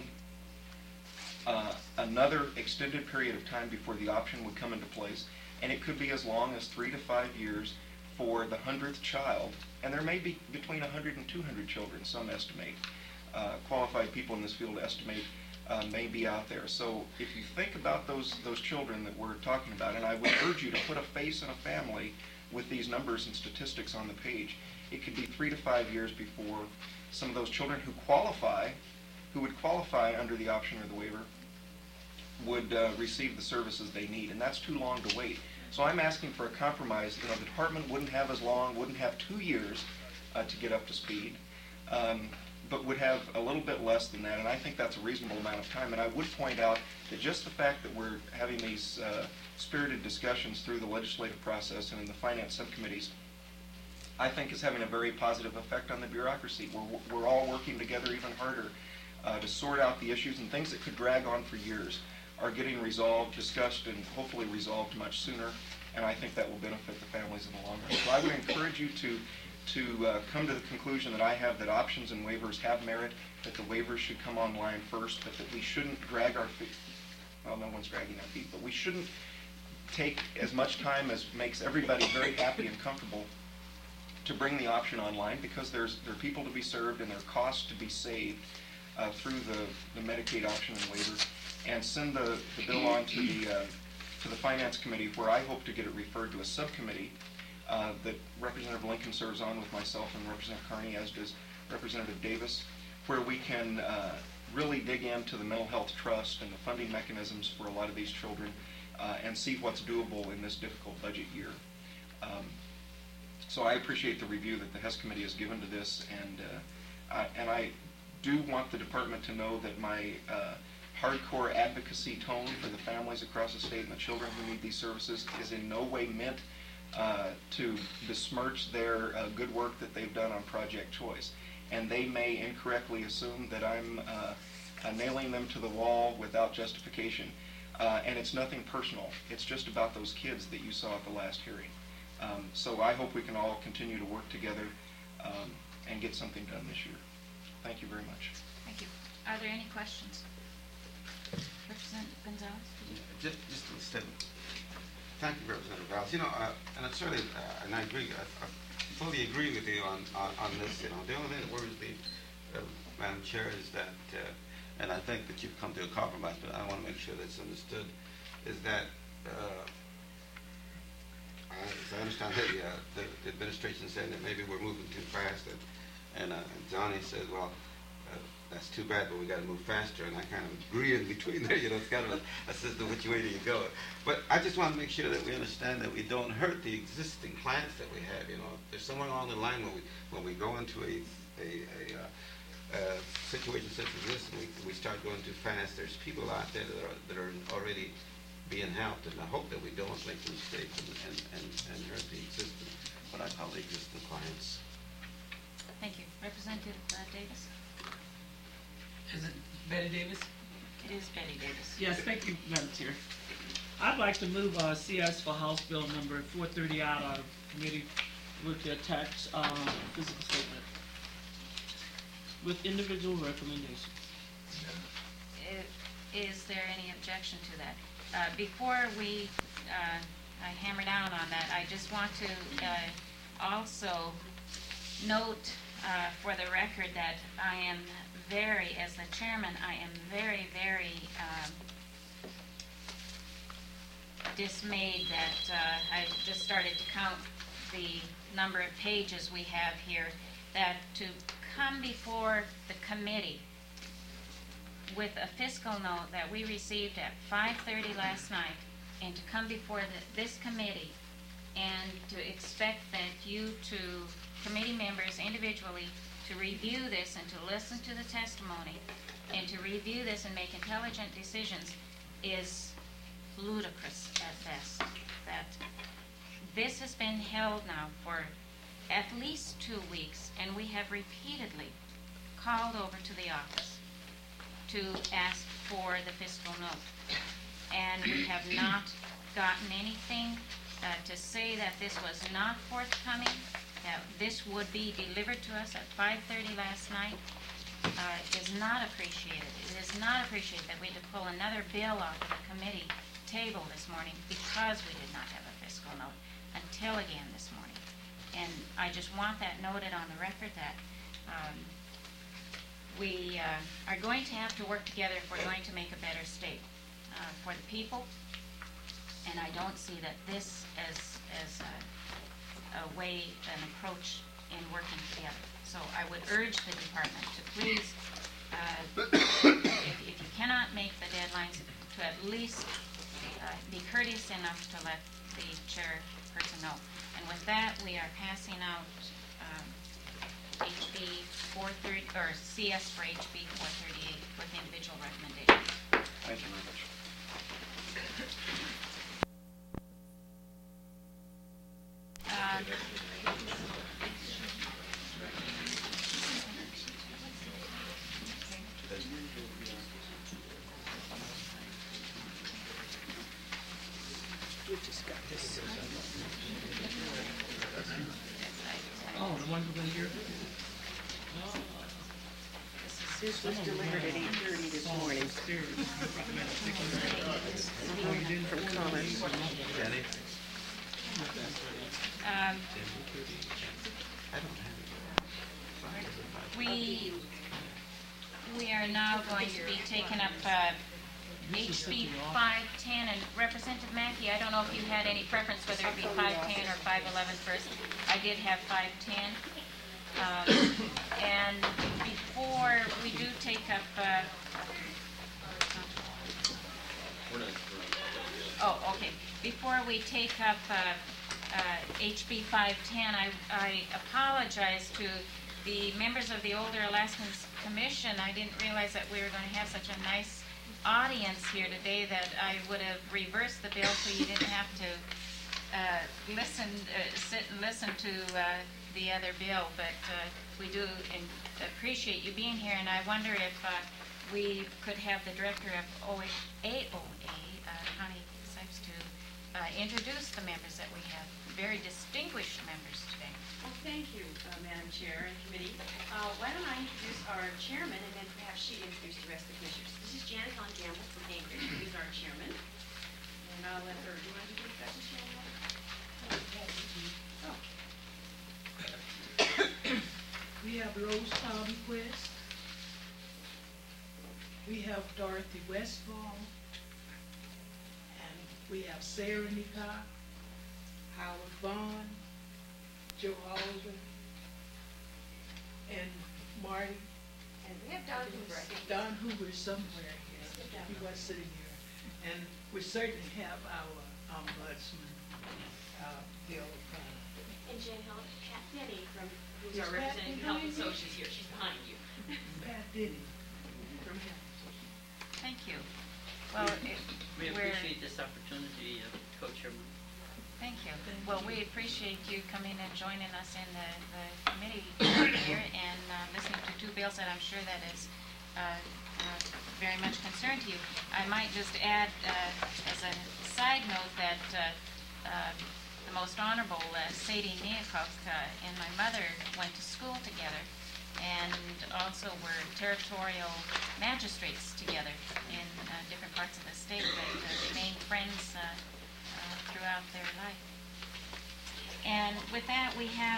another extended period of time before the option would come into place, and it could be as long as 3 to 5 years for the 100th child, and there may be between 100 and 200 children, some estimate. Qualified people in this field estimate may be out there. So if you think about those children that we're talking about, and I would urge you to put a face and a family with these numbers and statistics on the page, it could be 3 to 5 years before some of those children who would qualify under the option or the waiver would receive the services they need, and that's too long to wait. So I'm asking for a compromise. You know, the department wouldn't have as long, wouldn't have 2 years to get up to speed, but would have a little bit less than that, and I think that's a reasonable amount of time. And I would point out that just the fact that we're having these spirited discussions through the legislative process and in the finance subcommittees, I think is having a very positive effect on the bureaucracy. We're all working together even harder to sort out the issues, and things that could drag on for years are getting resolved, discussed, and hopefully resolved much sooner, and I think that will benefit the families in the long run. So I would encourage you to come to the conclusion that I have, that options and waivers have merit, that the waivers should come online first, but that we shouldn't drag our feet. Well, no one's dragging their feet, but we shouldn't take as much time as makes everybody very happy and comfortable to bring the option online, because there are people to be served and there are costs to be saved through the Medicaid option and waiver, and send the bill on to the Finance Committee, where I hope to get it referred to a subcommittee that Representative Lincoln serves on with myself and Representative Carney, as does Representative Davis, where we can really dig into the mental health trust and the funding mechanisms for a lot of these children and see what's doable in this difficult budget year. So I appreciate the review that the HES Committee has given to this, and I do want the department to know that my hardcore advocacy tone for the families across the state and the children who need these services is in no way meant to besmirch their good work that they've done on Project Choice. And they may incorrectly assume that I'm nailing them to the wall without justification. And it's nothing personal. It's just about those kids that you saw at the last hearing. So I hope we can all continue to work together and get something done this year. Thank you very much. Thank you. Are there any questions? Representative Gonzalez? Just a statement. Thank you, Representative Rouse. You know, and it's certainly, and I agree, I fully agree with you on this. You know, the only thing that worries me, Madam Chair, is that, and I think that you've come to a compromise, but I want to make sure that's understood, is that, as I understand it, the administration saying that maybe we're moving too fast, and Johnny says, well, that's too bad, but we got to move faster, and I kind of agree in between there. You know, it's kind of a system, which way do you go? But I just want to make sure that we understand that we don't hurt the existing plants that we have. You know, if there's somewhere along the line when we go into a situation such as this, and we start going too fast, there's people out there that are already being helped, and I hope that we don't make the mistake and hurt the existing, what I call the existing clients. Thank you. Representative Davis? Is it Betty Davis? It is Betty Davis. Yes, thank you, Madam Chair. I'd like to move CS for House Bill number 430 out of committee with the attached physical statement with individual recommendations. Is there any objection to that? Before I hammer down on that, I just want to also note for the record that I am as the chairman, I am very, very dismayed that I just started to count the number of pages we have here, that to come before the committee with a fiscal note that we received at 5:30 last night, and to come before this committee and to expect that you two committee members individually to review this and to listen to the testimony and to review this and make intelligent decisions is ludicrous at best. That this has been held now for at least 2 weeks, and we have repeatedly called over to the office to ask for the fiscal note. And we have not gotten anything to say that this was not forthcoming, that this would be delivered to us at 5:30 last night. Is not appreciated. It is not appreciated that we had to pull another bill off of the committee table this morning because we did not have a fiscal note until again this morning. And I just want that noted on the record that we are going to have to work together if we're going to make a better state for the people. And I don't see that this as a way, an approach in working together. So I would urge the department to please, if you cannot make the deadlines, to at least be courteous enough to let the chairperson know. And with that, we are passing out HB 430, or CS for HB 438 with individual recommendations. Thank you very much. Oh, the ones we're gonna hear? This was delivered at 8:30 this morning from Commerce. We are now going to be taking up HB 510, and Representative Mackey, I don't know if you had any preference whether it be 510 or 511 first. I did have 510. And before we do take up, before we take up HB 510, I apologize to the members of the Older Alaskans Commission. I didn't realize that we were going to have such a nice audience here today that I would have reversed the bill so you didn't have to sit and listen to the other bill, but we do appreciate you being here, and I wonder if we could have the director of AOA, Connie Sipes, to introduce the members that we have. Very distinguished members today. Well, thank you, Madam Chair and Committee. Why don't I introduce our chairman, and then perhaps she'd introduce the rest of the commissioners. This is Janet Von Gamble from Anchorage, who is our chairman. And I'll let her, do you want to do the introduction, Shannon? Oh. We have Rose Palmquist. We have Dorothy Westfall. And we have Sarah Nika, Howard Vaughn, Joe Alden, and Marty. And we have Don Hoover, I think. Don Hoover somewhere here. He was sitting here. And we certainly have our ombudsman, Bill O'Connor. And Jan Helen, Pat Denny, who's Is our Pat representative behind Health and you? Social here. She's behind you. Pat Denny from Health. Thank you. Well, We appreciate this opportunity, Co-Chairman. Thank you. Well, we appreciate you coming and joining us in the committee here and listening to two bills that I'm sure that is very much concern to you. I might just add as a side note that the most honorable Sadie Neacock and my mother went to school together and also were territorial magistrates together in different parts of the state, but remained friends throughout their life. And with that, we have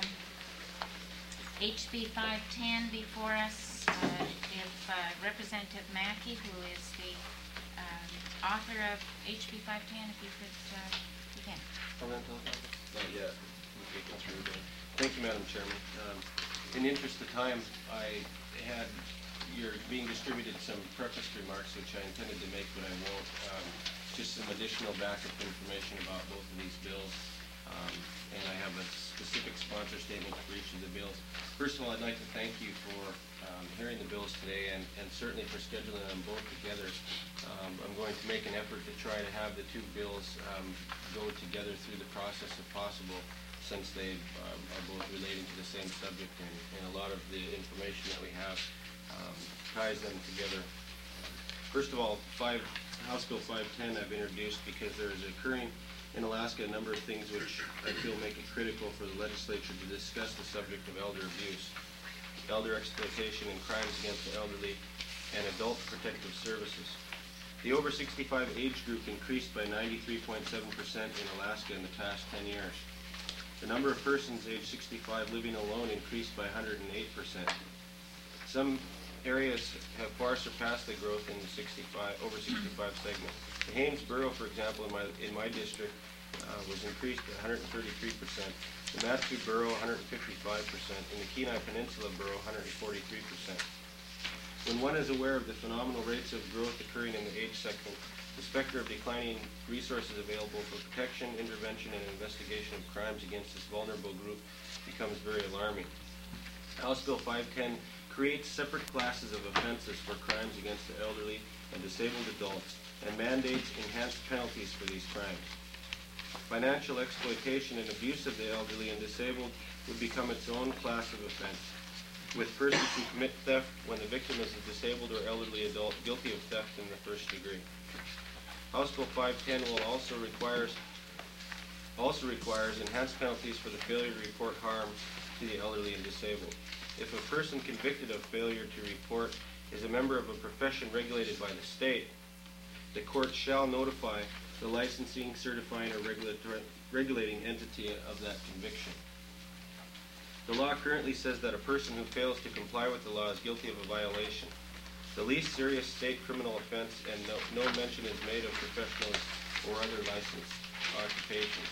HB 510 before us. If Representative Mackey, who is the author of HB 510, if you could begin. Not yet. Okay, go through that. Thank you, Madam Chairman. In the interest of time, I had being distributed some preface remarks, which I intended to make, but I won't. Just some additional backup information about both of these bills. And I have a specific sponsor statement for each of the bills. First of all, I'd like to thank you for hearing the bills today and certainly for scheduling them both together. I'm going to make an effort to try to have the two bills go together through the process if possible, since they are both relating to the same subject, and a lot of the information that we have ties them together. First of all, House Bill 510 I've introduced because there is occurring in Alaska a number of things which I feel make it critical for the legislature to discuss the subject of elder abuse, elder exploitation, and crimes against the elderly, and adult protective services. The over 65 age group increased by 93.7% in Alaska in the past 10 years. The number of persons age 65 living alone increased by 108%. Some areas have far surpassed the growth in the over 65 segment. The Haines Borough, for example, in my district, was increased by 133%. The Matsu Borough, 155%, and the Kenai Peninsula Borough, 143%. When one is aware of the phenomenal rates of growth occurring in the age segment, The specter of declining resources available for protection, intervention, and investigation of crimes against this vulnerable group becomes very alarming. House Bill 510 creates separate classes of offenses for crimes against the elderly and disabled adults and mandates enhanced penalties for these crimes. Financial exploitation and abuse of the elderly and disabled would become its own class of offense, with persons who commit theft when the victim is a disabled or elderly adult guilty of theft in the first degree. House Bill 510 will also requires enhanced penalties for the failure to report harm to the elderly and disabled. If a person convicted of failure to report is a member of a profession regulated by the state, the court shall notify the licensing, certifying, or regulating entity of that conviction. The law currently says that a person who fails to comply with the law is guilty of a violation. The least serious state criminal offense, and no mention is made of professionals or other licensed occupations.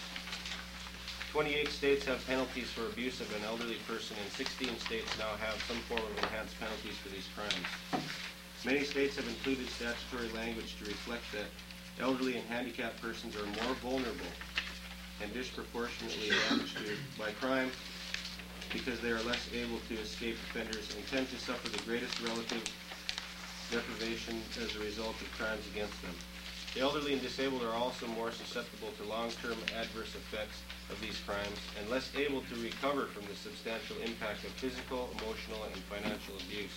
28 states have penalties for abuse of an elderly person, and 16 states now have some form of enhanced penalties for these crimes. Many states have included statutory language to reflect that elderly and handicapped persons are more vulnerable and disproportionately damaged by crime because they are less able to escape offenders and tend to suffer the greatest relative deprivation as a result of crimes against them. The elderly and disabled are also more susceptible to long-term adverse effects of these crimes and less able to recover from the substantial impact of physical, emotional, and financial abuse.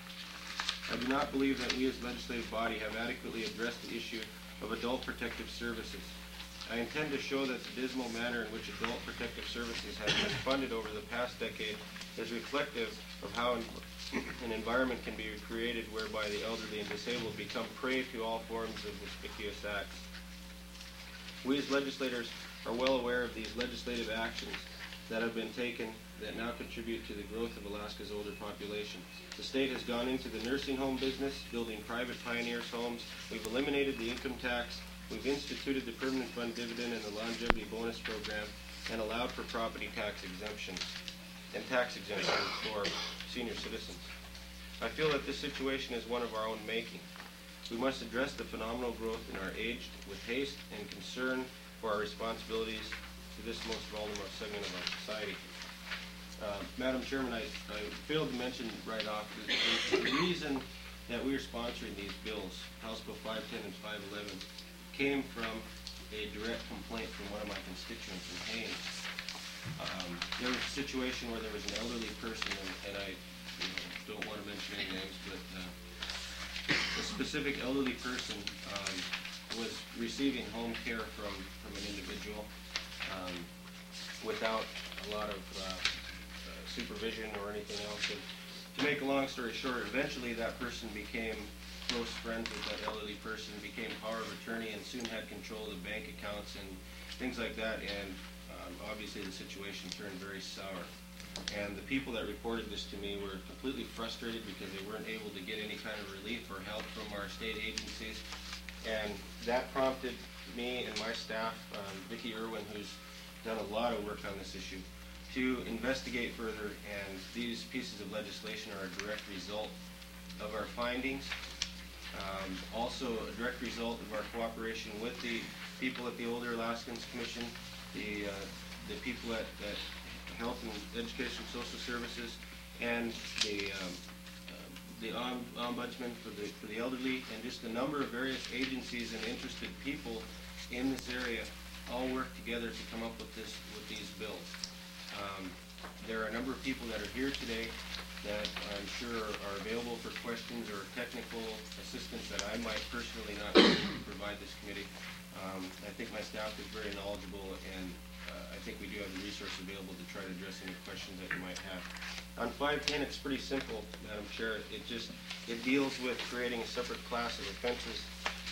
I do not believe that we as legislative body have adequately addressed the issue of adult protective services. I intend to show that the dismal manner in which adult protective services have been funded over the past decade is reflective of how an environment can be created whereby the elderly and disabled become prey to all forms of conspicuous acts. We as legislators are well aware of these legislative actions that have been taken that now contribute to the growth of Alaska's older population. The state has gone into the nursing home business, building private pioneers' homes. We've eliminated the income tax. We've instituted the permanent fund dividend and the longevity bonus program and allowed for property tax exemptions and tax exemptions for senior citizens. I feel that this situation is one of our own making. We must address the phenomenal growth in our age with haste and concern for our responsibilities to this most vulnerable segment of our society. Madam Chairman, I failed to mention right off that the reason that we are sponsoring these bills, House Bill 510 and 511, came from a direct complaint from one of my constituents in Haines. There was a situation where there was an elderly person, and I don't want to mention any names, but a specific elderly person was receiving home care from an individual without a lot of supervision or anything else. And to make a long story short, eventually that person became close friends with that elderly person, became power of attorney, and soon had control of the bank accounts and things like that. And obviously the situation turned very sour. And the people that reported this to me were completely frustrated because they weren't able to get any kind of relief or help from our state agencies. And that prompted me and my staff, Vicki Irwin, who's done a lot of work on this issue, to investigate further, and these pieces of legislation are a direct result of our findings. Also a direct result of our cooperation with the people at the Older Alaskans Commission, the people at Health and Education and Social Services, and the Ombudsman for the elderly, and just a number of various agencies and interested people in this area all work together to come up with these bills. There are a number of people that are here today that I'm sure are available for questions or technical assistance that I might personally not be able to provide this committee. I think my staff is very knowledgeable, and I think we do have the resource available to try to address any questions that you might have. On 510, it's pretty simple, Madam Chair. It deals with creating a separate class of offenses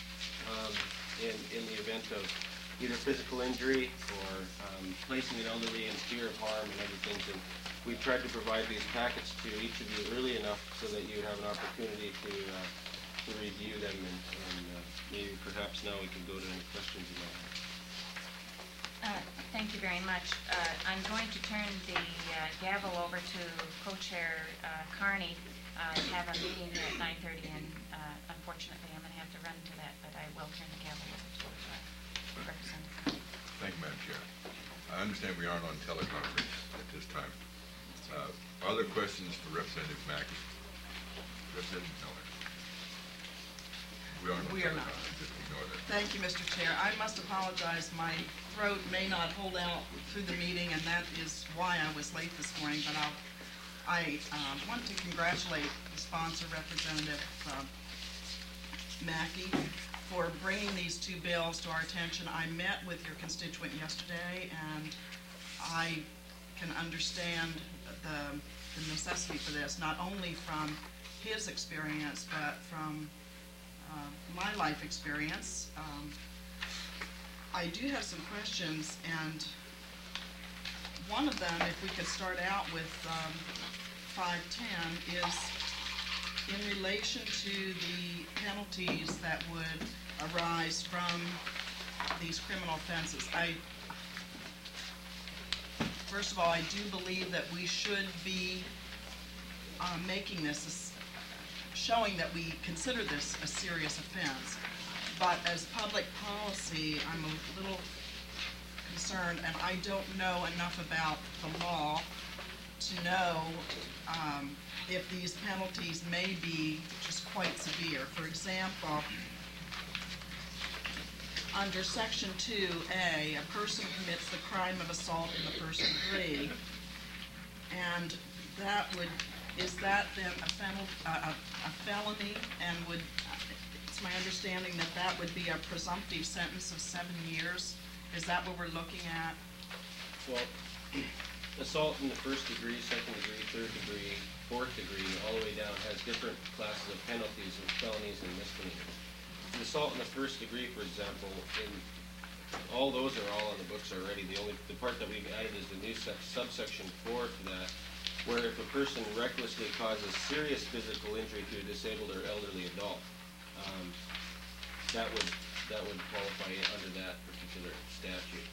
in the event of either physical injury or placing an elderly in fear of harm and other things. And we've tried to provide these packets to each of you early enough so that you have an opportunity to review them, and maybe perhaps now we can go to any questions you might have. Thank you very much. I'm going to turn the gavel over to Co-Chair Carney to have a meeting at 9:30, and unfortunately I'm going to have to run to that, but I will turn the gavel over to Representative. Thank you, Madam Chair. I understand we aren't on teleconference at this time. Are there questions for Representative Mackey? Representative Miller? We aren't on We are not. teleconference, just ignore that. Thank you, Mr. Chair. I must apologize. My throat may not hold out through the meeting, and that is why I was late this morning, but I want to congratulate the sponsor, Representative Mackey, for bringing these two bills to our attention. I met with your constituent yesterday, and I can understand the necessity for this, not only from his experience, but from my life experience. I do have some questions, and one of them, if we could start out with 510, is in relation to the penalties that would arise from these criminal offenses. First of all, I do believe that we should be making this, showing that we consider this a serious offense. But as public policy, I'm a little concerned, and I don't know enough about the law to know if these penalties may be just quite severe. For example, under Section 2A, a person commits the crime of assault in the first degree, and is that then a felony, and it's my understanding that that would be a presumptive sentence of 7 years? Is that what we're looking at? Well, assault in the first degree, second degree, third degree, fourth degree, all the way down, has different classes of penalties and felonies and misdemeanors. The assault in the first degree, for example, all those are all on the books already. The part that we've added is the new subsection 4 to that, where if a person recklessly causes serious physical injury to a disabled or elderly adult, that would qualify under that particular statute.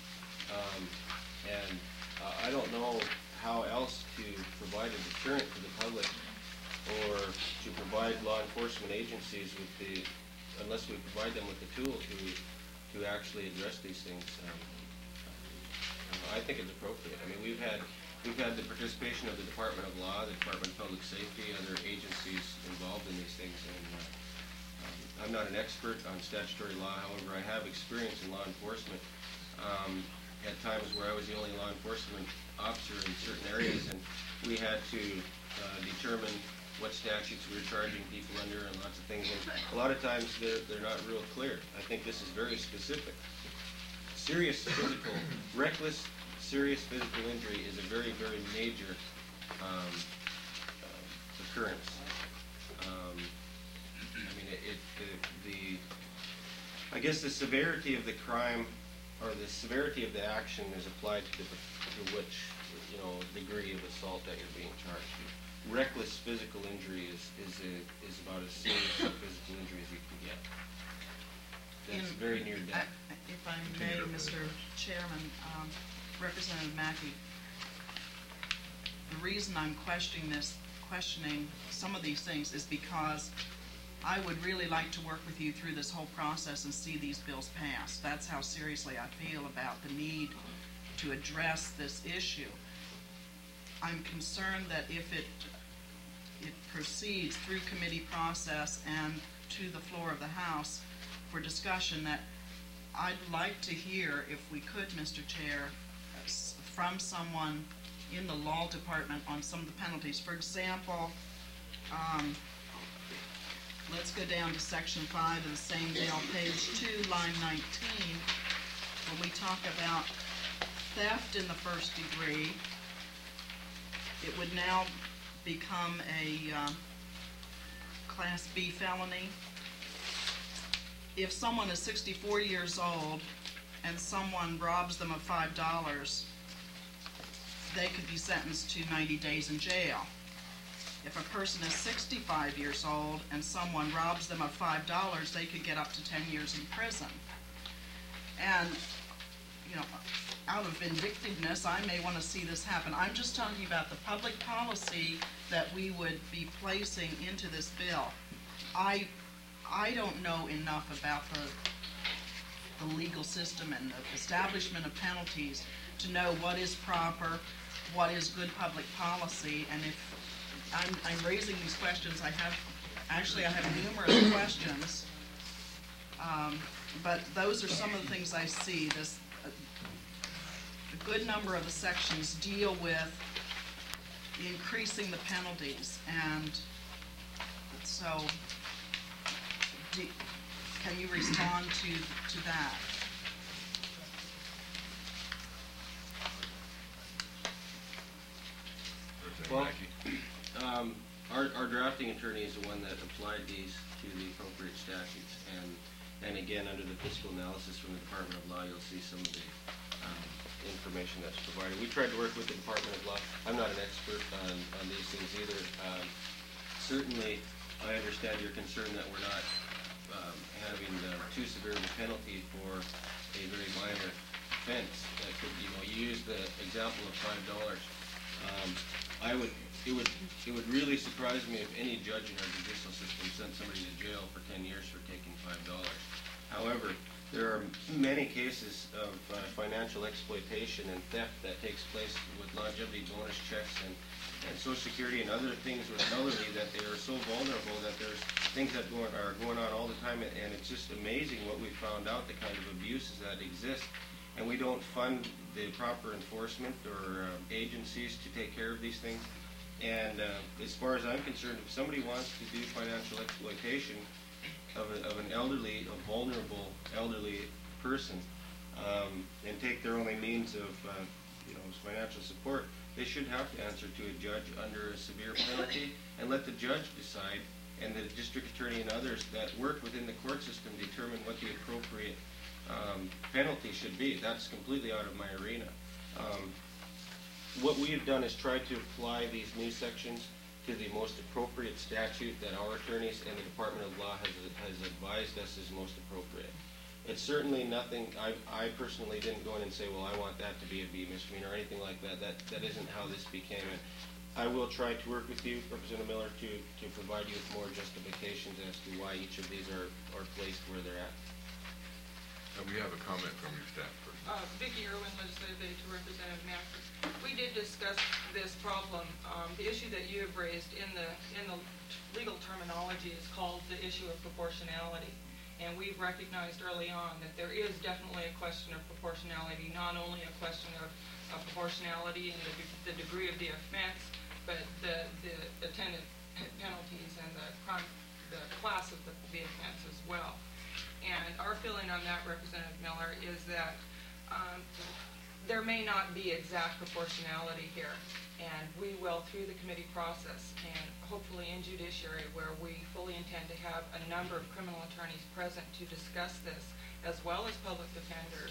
I don't know how else to provide a deterrent to the public or to provide law enforcement agencies with unless we provide them with the tool to actually address these things. I think it's appropriate. I mean, we've had the participation of the Department of Law, the Department of Public Safety, other agencies involved in these things, and I'm not an expert on statutory law. However, I have experience in law enforcement at times where I was the only law enforcement officer in certain areas, and we had to determine what statutes we were charging people under and lots of things. And a lot of times they're not real clear. I think this is very specific. Reckless, serious physical injury is a very, very major occurrence. I guess the severity of the crime or the severity of the action is applied to which degree of assault that you're being charged with. Reckless physical injury is about as serious a physical injury as you can get. That's very near death. If I may, Mr. Chairman, Representative Mackey, the reason I'm questioning some of these things is because I would really like to work with you through this whole process and see these bills passed. That's how seriously I feel about the need to address this issue. I'm concerned that if it proceeds through committee process and to the floor of the House for discussion, that I'd like to hear, if we could, Mr. Chair, from someone in the law department on some of the penalties. For example, let's go down to Section 5 of the same bill, page 2, line 19, when we talk about theft in the first degree. It would now become a Class B felony. If someone is 64 years old and someone robs them of $5, they could be sentenced to 90 days in jail. If a person is 65 years old and someone robs them of $5, they could get up to 10 years in prison. And, out of vindictiveness, I may want to see this happen. I'm just talking about the public policy that we would be placing into this bill. I I don't know enough about the legal system and the establishment of penalties to know what is proper, what is good public policy, and if I'm raising these questions, I have numerous questions, but those are some of the things I see. A good number of the sections deal with increasing the penalties, and so can you respond to that? Well, Our drafting attorney is the one that applied these to the appropriate statutes, and again, under the fiscal analysis from the Department of Law, you'll see some of the information that's provided. We tried to work with the Department of Law. I'm not an expert on these things either. Certainly, I understand your concern that we're not having too severe of a penalty for a very minor offense. That could, you use the example of $5. It would really surprise me if any judge in our judicial system sent somebody to jail for 10 years for taking $5. However, there are many cases of financial exploitation and theft that takes place with longevity bonus checks and Social Security and other things with elderly, that they are so vulnerable that there's things that are going on all the time, and it's just amazing what we found out, the kind of abuses that exist. And we don't fund the proper enforcement or agencies to take care of these things. And as far as I'm concerned, if somebody wants to do financial exploitation of an elderly, a vulnerable elderly person, and take their only means of financial support, they should have to answer to a judge under a severe penalty, and let the judge decide, and the district attorney and others that work within the court system determine what the appropriate penalty should be. That's completely out of my arena. What we have done is try to apply these new sections to the most appropriate statute that our attorneys and the Department of Law has advised us is most appropriate. It's certainly nothing, I personally didn't go in and say, well, I want that to be a B misdemeanor or anything like that. That isn't how this became. And I will try to work with you, Representative Miller, to provide you with more justifications as to why each of these are placed where they're at. We have a comment from your staff person. Vicki Irwin, Legislative Aide to Representative Manfred. We did discuss this problem. The issue that you have raised in the legal terminology is called the issue of proportionality. And we've recognized early on that there is definitely a question of proportionality, not only a question of proportionality and the degree of the offense, but the attendant penalties and the class of the offense as well. And our feeling on that, Representative Miller, is that there may not be exact proportionality here, and we will, through the committee process and hopefully in judiciary, where we fully intend to have a number of criminal attorneys present to discuss this, as well as public defenders,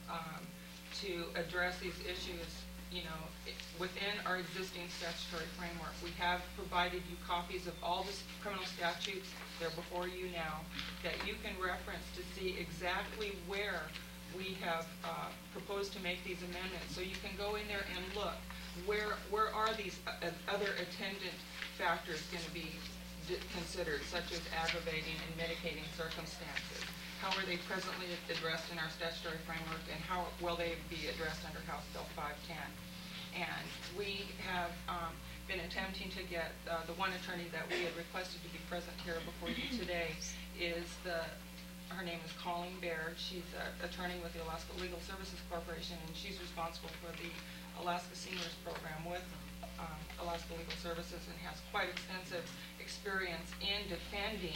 to address these issues, within our existing statutory framework. We have provided you copies of all the criminal statutes. They're before you now, that you can reference to see exactly where we have proposed to make these amendments. So you can go in there and look, where are these other attendant factors going to be considered, such as aggravating and mitigating circumstances? How are they presently addressed in our statutory framework, and how will they be addressed under House Bill 510? And we have been attempting to get the one attorney that we had requested to be present here before you today is her name is Colleen Baird. She's an attorney with the Alaska Legal Services Corporation, and she's responsible for the Alaska Seniors Program with Alaska Legal Services, and has quite extensive experience in defending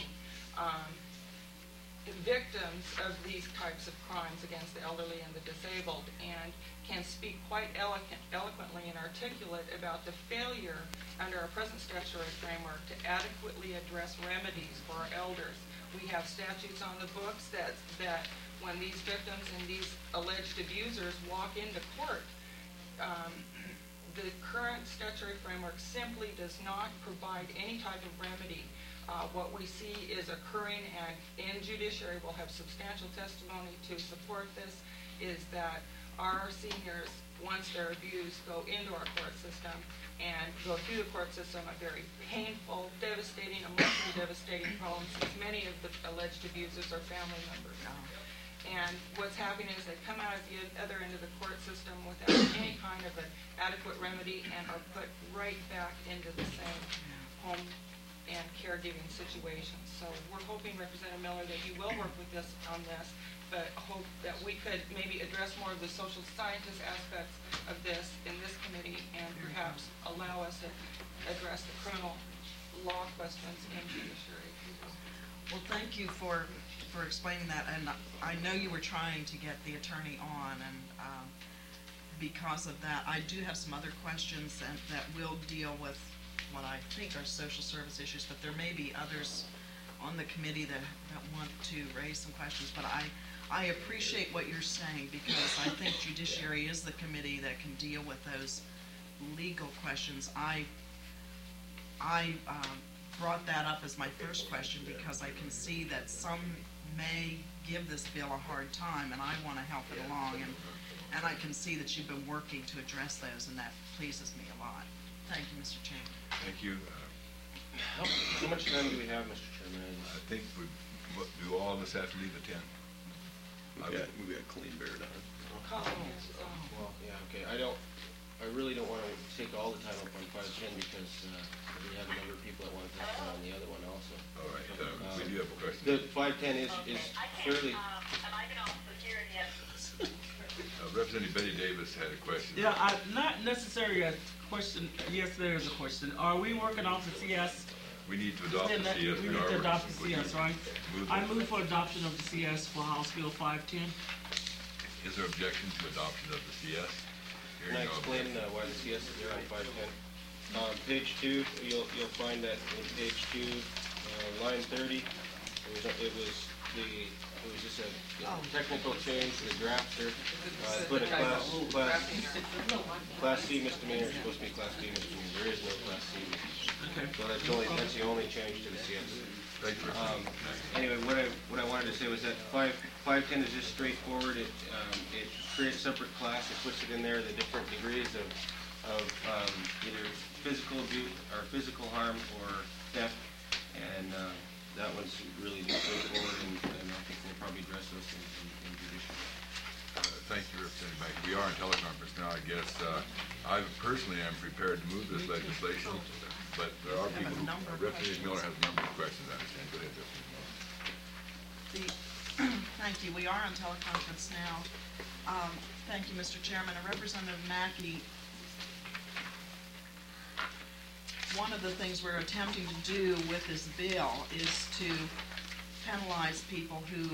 victims of these types of crimes against the elderly and the disabled, and can speak quite eloquently and articulate about the failure under our present statutory framework to adequately address remedies for our elders. We have statutes on the books that when these victims and these alleged abusers walk into court, the current statutory framework simply does not provide any type of remedy. What we see is occurring, and in judiciary we'll have substantial testimony to support this, is that our seniors, once they're abused, go into our court system and go through the court system a very painful, devastating, emotionally devastating problem, since many of the alleged abusers are family members. And what's happening is they come out at the other end of the court system without any kind of an adequate remedy and are put right back into the same home and caregiving situation. So we're hoping, Representative Miller, that you will work with us on this, but hope that we could maybe address more of the social scientist aspects of this in this committee and perhaps allow us to address the criminal law questions in judiciary. Well, thank you for explaining that, and I know you were trying to get the attorney on, and because of that, I do have some other questions that will deal with what I think are social service issues, but there may be others on the committee that want to raise some questions, but I appreciate what you're saying, because I think judiciary is the committee that can deal with those legal questions. I brought that up as my first question because I can see that some may give this bill a hard time, and I want to help it along, and I can see that you've been working to address those, and that pleases me a lot. Thank you, Mr. Chairman. Thank you. How much time do we have, Mr. Chairman? I think we do all of us have to leave at 10. We got Clean Bear done. Well, yeah, okay. I really don't want to take all the time up on 510 because we have a number of people that want to talk on the other one also. All right, we do have a question. The 510 is fairly... Representative Betty Davis had a question. Yeah, not necessarily a question. Yes, there is a question. Are we working off the CS? We need to adopt the CS. We need to adopt the CS, right? I Move move for adoption of the CS for House Bill 510. Is there objection to adoption of the CS? Can I explain why the CS is there on 510? Page 2, you'll find that in page 2, line 30, it was just a technical change to the drafter. Put a class C misdemeanor, it's supposed to be class B misdemeanor. There is no class C misdemeanor. So that's the only change to the CS. Anyway, what I wanted to say was that 510 is just straightforward. It creates a separate class. It puts it in there, the different degrees of either physical abuse or physical harm or theft, and that one's really just straightforward, and I think we'll probably address those in judicial. Thank you, Representative Mackey. We are in teleconference now, I guess. I personally am prepared to move this legislation, but there are people who, Representative Miller has a number of questions, I understand. Go ahead, Representative Miller. Thank you. We are on teleconference now. Thank you, Mr. Chairman. And Representative Mackey, one of the things we're attempting to do with this bill is to penalize people who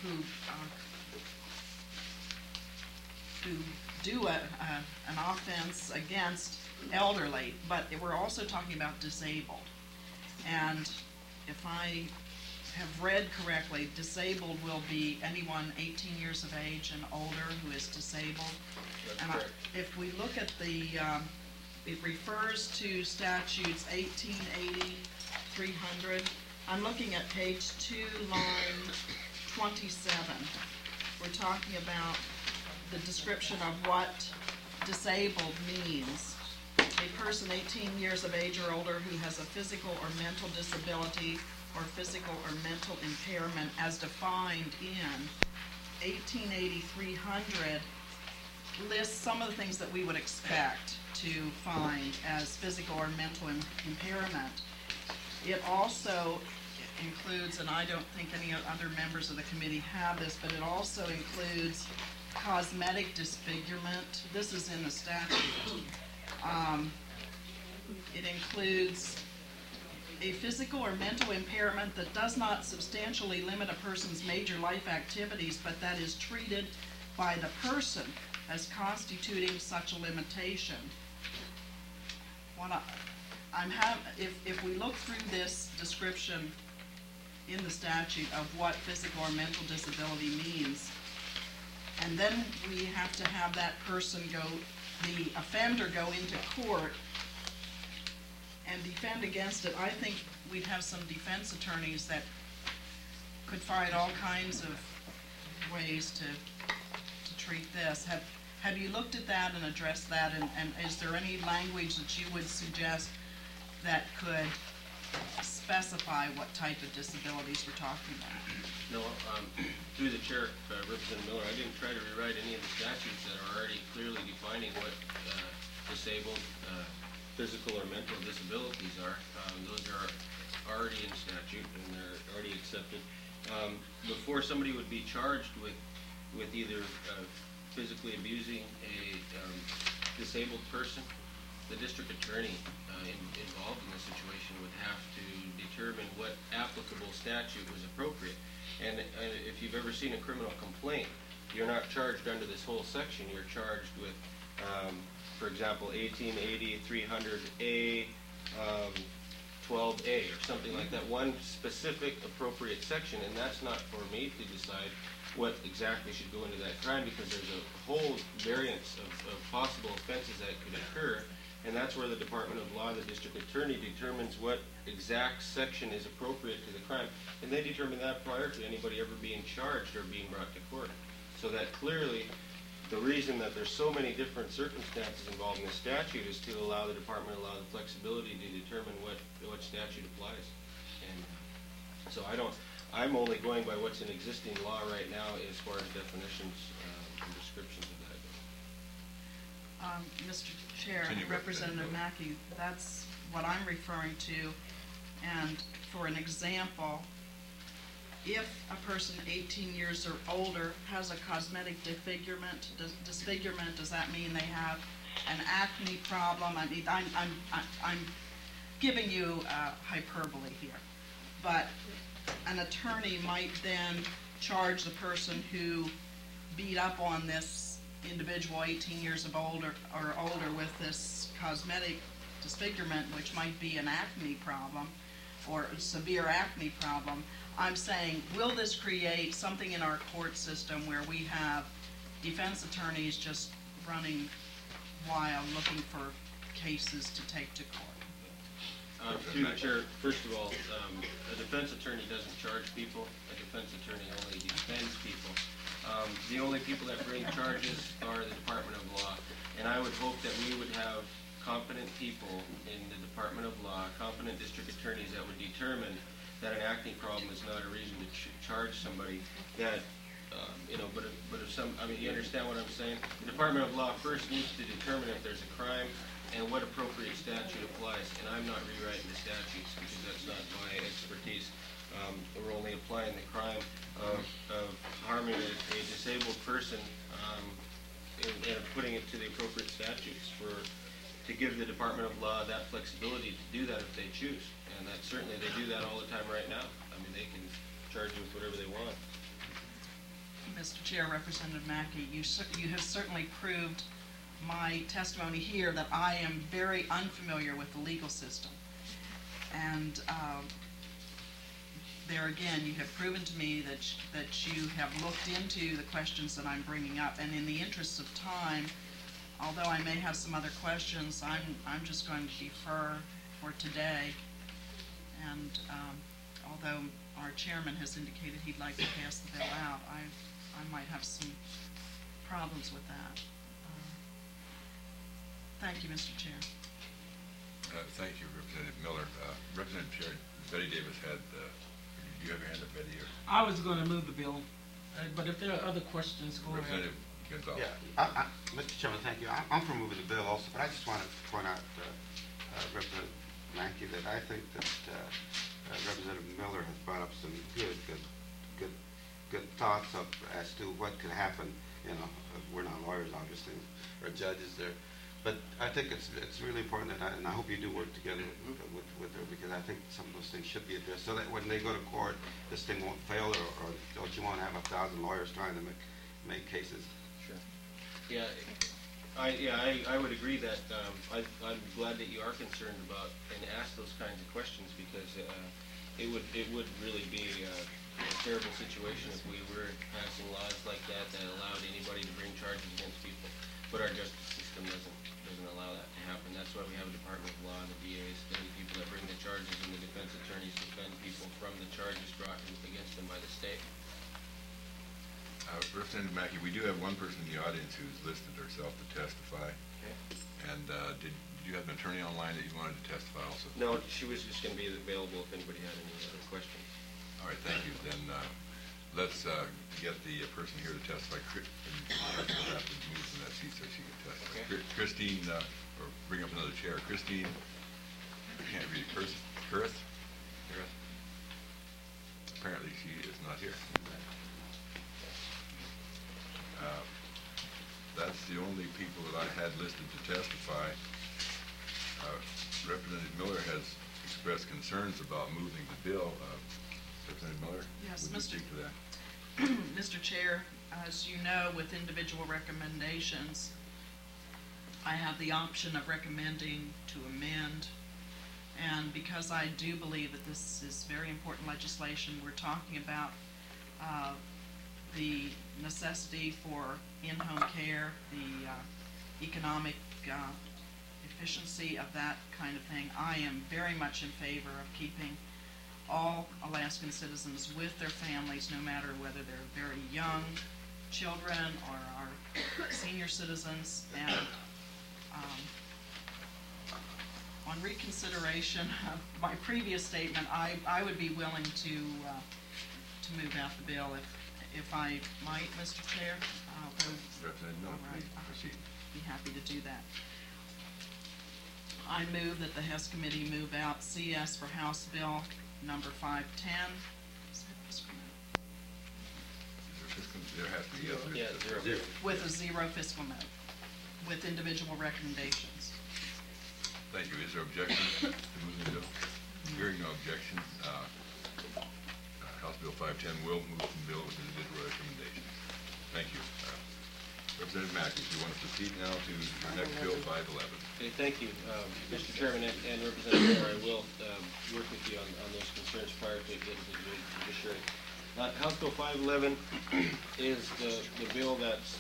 do an offense against elderly, but we're also talking about disabled. And if I have read correctly, disabled will be anyone 18 years of age and older who is disabled. That's and correct. If we look at the, it refers to statutes 1880, 300. I'm looking at page 2, line 27. We're talking about the description of what disabled means. A person 18 years of age or older who has a physical or mental disability or physical or mental impairment as defined in 1880-300 lists some of the things that we would expect to find as physical or mental impairment. It also includes, and I don't think any other members of the committee have this, but it also includes cosmetic disfigurement. This is in the statute. It includes a physical or mental impairment that does not substantially limit a person's major life activities, but that is treated by the person as constituting such a limitation. If we look through this description in the statute of what physical or mental disability means, and then we have to have that person the offender go into court and defend against it, I think we'd have some defense attorneys that could find all kinds of ways to treat this. Have you looked at that and addressed that, and is there any language that you would suggest that could specify what type of disabilities we're talking about? No, through the chair, Representative Miller, I didn't try to rewrite any of the statutes that are already clearly defining what disabled physical or mental disabilities are. Those are already in statute and they're already accepted. Before somebody would be charged with either physically abusing a disabled person, the district attorney involved in the situation would have to determine what applicable statute was appropriate. And if you've ever seen a criminal complaint, you're not charged under this whole section. You're charged with, for example, 1880, 300A, 12A, or something like that. One specific appropriate section, and that's not for me to decide what exactly should go into that crime, because there's a whole variance of possible offenses that could occur, and that's where the Department of Law, the district attorney, determines what exact section is appropriate to the crime, and they determine that prior to anybody ever being charged or being brought to court. So that clearly, the reason that there's so many different circumstances involved in the statute is to allow the department the flexibility to determine what statute applies. And so I'm only going by what's in existing law right now as far as definitions and descriptions of that go. Mr. Chair, Representative Mackey, that's what I'm referring to. And for an example, if a person 18 years or older has a cosmetic disfigurement, does that mean they have an acne problem? I mean, I'm giving you hyperbole here, but an attorney might then charge the person who beat up on this individual 18 years of older with this cosmetic disfigurement, which might be an acne problem or a severe acne problem. I'm saying, will this create something in our court system where we have defense attorneys just running wild looking for cases to take to court? Through the chair, first of all, a defense attorney doesn't charge people. A defense attorney only defends people. The only people that bring charges are the Department of Law, and I would hope that we would have competent people in the Department of Law, competent district attorneys that would determine that an acne problem is not a reason to charge somebody. That but if you understand what I'm saying? The Department of Law first needs to determine if there's a crime and what appropriate statute applies, and I'm not rewriting the statutes because that's not my expertise. We're only applying the crime of harming a disabled person and putting it to the appropriate statutes to give the Department of Law that flexibility to do that if they choose. And that certainly they do that all the time right now. I mean, they can charge you with whatever they want. Mr. Chair, Representative Mackey, you have certainly proved my testimony here that I am very unfamiliar with the legal system. And there again, you have proven to me that you have looked into the questions that I'm bringing up. And in the interest of time, although I may have some other questions, I'm just going to defer for today. And although our chairman has indicated he'd like to pass the bill out, I might have some problems with that. Thank you, Mr. Chair. Thank you, Representative Miller. Representative Chair, Betty Davis had, you have your hand up, Betty? Or? I was going to move the bill, but if there are other questions, go ahead. Representative Gonzalez. Yeah, Mr. Chairman, thank you. I'm for moving the bill also, but I just want to point out, Representative Mackey, that I think that Representative Miller has brought up some good thoughts as to what could happen. You know, we're not lawyers, obviously, or judges there. But I think it's really important, and I hope you do work together with her, because I think some of those things should be addressed, so that when they go to court, this thing won't fail, or don't you want to have 1,000 lawyers trying to make cases? Sure. Yeah, I would agree that I'm glad that you are concerned about and ask those kinds of questions, because it would really be a terrible situation if we were passing laws like that allowed anybody to bring charges against people. But our justice system doesn't allow that to happen. That's why we have a Department of Law and the DAs, the people that bring the charges, and the defense attorneys defend people from the charges brought against them by the state. Representative Mackey, we we do have one person in the audience who's listed herself to testify. Okay. And did you have an attorney online that you wanted to testify also? No, she was just going to be available if anybody had any other questions. All right, thank you. Then let's get the person here to testify. We'll have to move from that seat so she can testify. Okay. Christine, or bring up another chair. Christine, I can't read it. Kurth? Apparently she is not here. That's the only people that I had listed to testify. Representative Miller has expressed concerns about moving the bill. Representative Miller? Yes, Would you Mr. speak to that? Mr. Chair, as you know, with individual recommendations, I have the option of recommending to amend. And because I do believe that this is very important legislation, we're talking about the necessity for in-home care, the economic efficiency of that kind of thing. I am very much in favor of keeping all Alaskan citizens with their families, no matter whether they're very young children or are senior citizens. And on reconsideration of my previous statement, I would be willing to move out the bill if I might, Mr. Chair. Representative Miller, All right. please proceed. Be happy to do that. I move that the Hess Committee move out CS for House Bill number 510. Is that fiscal note? There has to be, Yeah, zero. With a zero fiscal note, with individual recommendations. Thank you. Is there objection to moving the bill? Hearing no objection, House Bill 510 will move the bill with individual recommendations. Thank you. Representative Mackey, if you want to proceed now to your next bill, 511. Okay, thank you. Mr. Chairman and Representative Miller, I will work with you on those concerns prior to getting to the judiciary. House Bill 511 is the bill that's,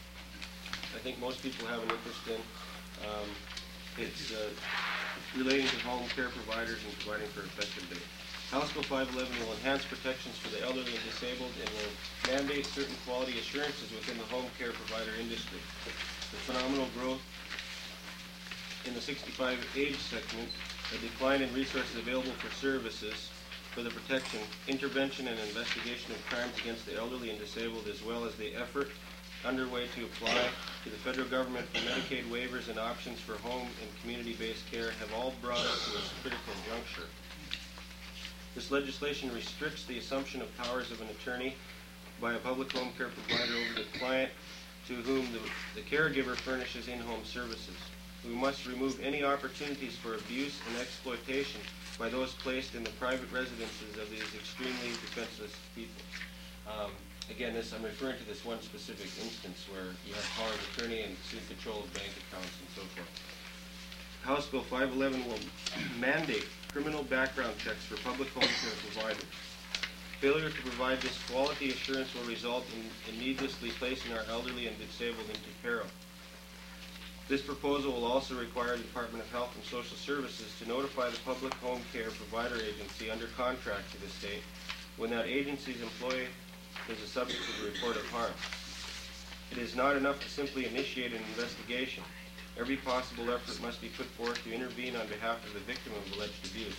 I think most people have an interest in. It's relating to home care providers and providing for effective date. House Bill 511 will enhance protections for the elderly and disabled and will mandate certain quality assurances within the home care provider industry. The phenomenal growth in the 65 age segment, a decline in resources available for services for the protection, intervention, and investigation of crimes against the elderly and disabled, as well as the effort underway to apply to the federal government for Medicaid waivers and options for home and community-based care have all brought us to a critical juncture. This legislation restricts the assumption of powers of an attorney by a public home care provider over the client to whom the caregiver furnishes in-home services. We must remove any opportunities for abuse and exploitation by those placed in the private residences of these extremely defenseless people. Again, I'm referring to this one specific instance where you have power of attorney and control of bank accounts and so forth. House Bill 511 will mandate criminal background checks for public home care providers. Failure to provide this quality assurance will result in needlessly placing our elderly and disabled into peril. This proposal will also require the Department of Health and Social Services to notify the public home care provider agency under contract to the state when that agency's employee is the subject of a report of harm. It is not enough to simply initiate an investigation. Every possible effort must be put forth to intervene on behalf of the victim of alleged abuse.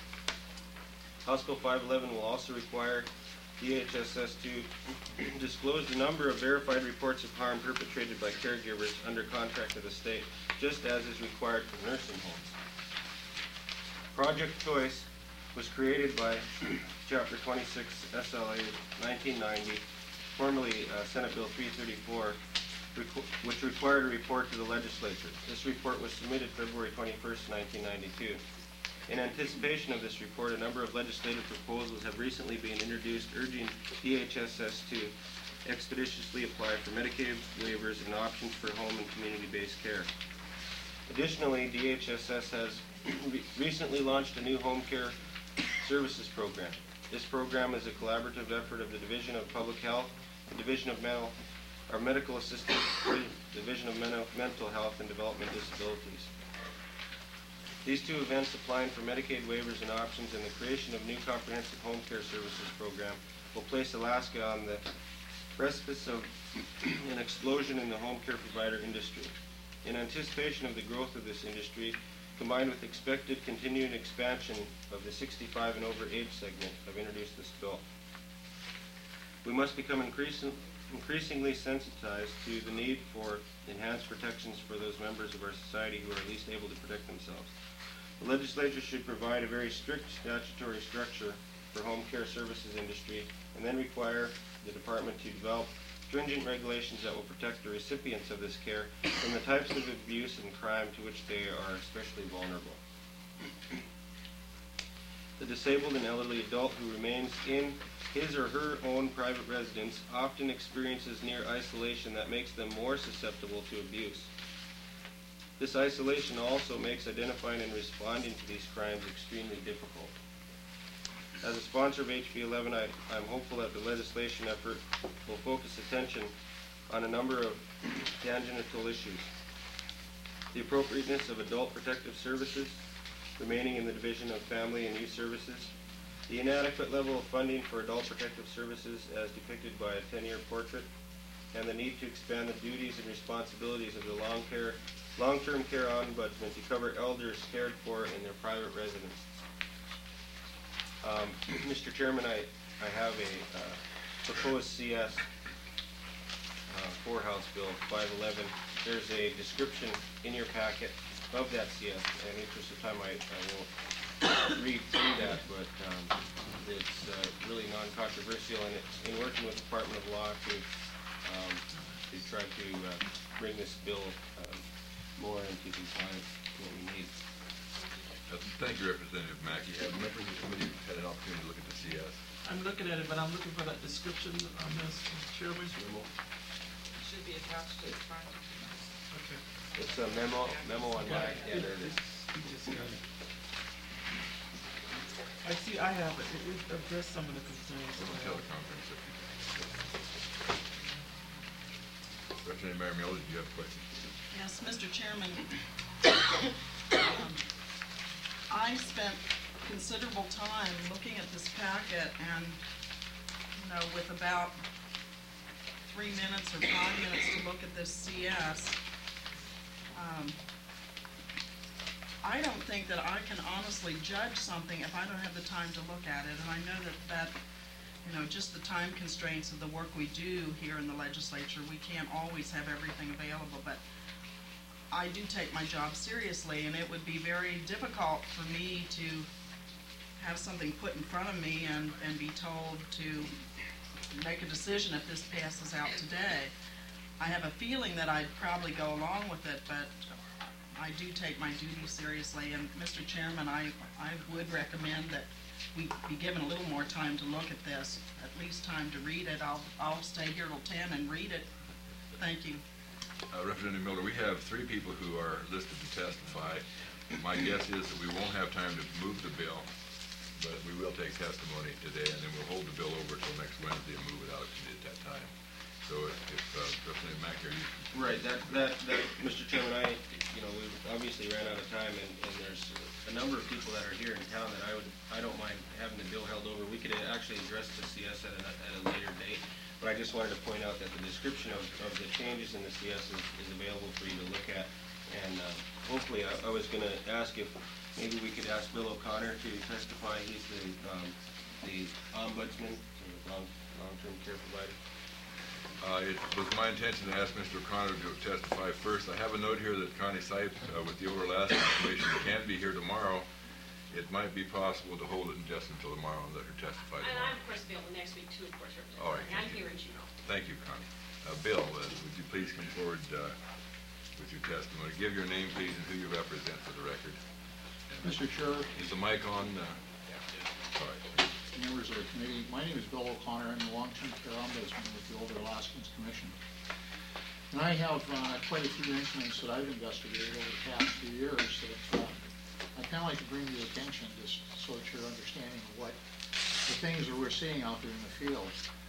House Bill 511 will also require DHSS to disclose the number of verified reports of harm perpetrated by caregivers under contract of the state, just as is required for nursing homes. Project Choice was created by Chapter 26 SLA 1990, formerly Senate Bill 334, which required a report to the legislature. This report was submitted February 21st, 1992. In anticipation of this report, a number of legislative proposals have recently been introduced urging DHSS to expeditiously apply for Medicaid waivers and options for home and community-based care. Additionally, DHSS has recently launched a new home care services program. This program is a collaborative effort of the Division of Public Health, the Division of Medical Assistance, Division of Mental Health and Development Disabilities. These two events, applying for Medicaid waivers and options and the creation of new comprehensive home care services program, will place Alaska on the precipice of an explosion in the home care provider industry. In anticipation of the growth of this industry, combined with expected continuing expansion of the 65 and over age segment, I've introduced this bill. We must become increasingly sensitized to the need for enhanced protections for those members of our society who are least able to protect themselves. The legislature should provide a very strict statutory structure for home care services industry and then require the department to develop stringent regulations that will protect the recipients of this care from the types of abuse and crime to which they are especially vulnerable. The disabled and elderly adult who remains in his or her own private residence often experiences near isolation that makes them more susceptible to abuse. This isolation also makes identifying and responding to these crimes extremely difficult. As a sponsor of HB 11, I'm hopeful that the legislation effort will focus attention on a number of tangential issues. The appropriateness of adult protective services remaining in the Division of Family and Youth Services, the inadequate level of funding for adult protective services as depicted by a 10-year portrait, and the need to expand the duties and responsibilities of the long-term care ombudsman to cover elders cared for in their private residence. Mr. Chairman, I have a proposed CS for House Bill 511. There's a description in your packet of that CS, and in the interest of time I won't read through that, but it's really non-controversial, and it's in working with the Department of Law to try to bring this bill more into compliance with what we need. Thank you, Representative Mackey. Have members of the committee had an opportunity to look at the CS? I'm looking at it, but I'm looking for that description on this, Mr. Chairman. It should be attached to the front. Okay. It's a memo on my, yeah, there it is. I see, I have it. It addressed some of the concerns. Teleconference. Representative Maramiola, did you have a question? Yes, Mr. Chairman. I spent considerable time looking at this packet, and, you know, with about 3 minutes or 5 minutes to look at this CS, I don't think that I can honestly judge something if I don't have the time to look at it. And I know that you know, just the time constraints of the work we do here in the legislature, we can't always have everything available, but I do take my job seriously, and it would be very difficult for me to have something put in front of me and be told to make a decision if this passes out today. I have a feeling that I'd probably go along with it, but I do take my duty seriously. And Mr. Chairman, I would recommend that we be given a little more time to look at this, at least time to read it. I'll stay here till 10 and read it. Thank you. Representative Miller, we have 3 people who are listed to testify. My guess is that we won't have time to move the bill, but we will take testimony today, and then we'll hold the bill over until next Wednesday and move it out at that time. So if Representative Mackey, are you... Right, Mr. Chairman, we obviously ran out of time, and there's a number of people that are here in town that I don't mind having the bill held over. We could actually address the CS at a later date, but I just wanted to point out that the description of the changes in the CS is available for you to look at, and hopefully I was going to ask if maybe we could ask Bill O'Connor to testify. He's the ombudsman, the long-term care provider. It was my intention to ask Mr. O'Connor to testify first. I have a note here that Connie Sipe, with the overlasting information, can't be here tomorrow. It might be possible to hold it just until tomorrow and let her testify tomorrow. And I'm, of course, available next week, too, of course, Representative. All right. I'm here, as you know. Thank you, Connie. Bill, would you please come forward with your testimony? Give your name, please, and who you represent for the record. Mr. Chair. Is the mic on? All right. Members of the committee, my name is Bill O'Connor. I'm the long-term care ombudsman with the Older Alaskans Commission. And I have quite a few incidents that I've investigated over the past few years that I'd kind of like to bring to your attention, just so that you're understanding of what the things that we're seeing out there in the field.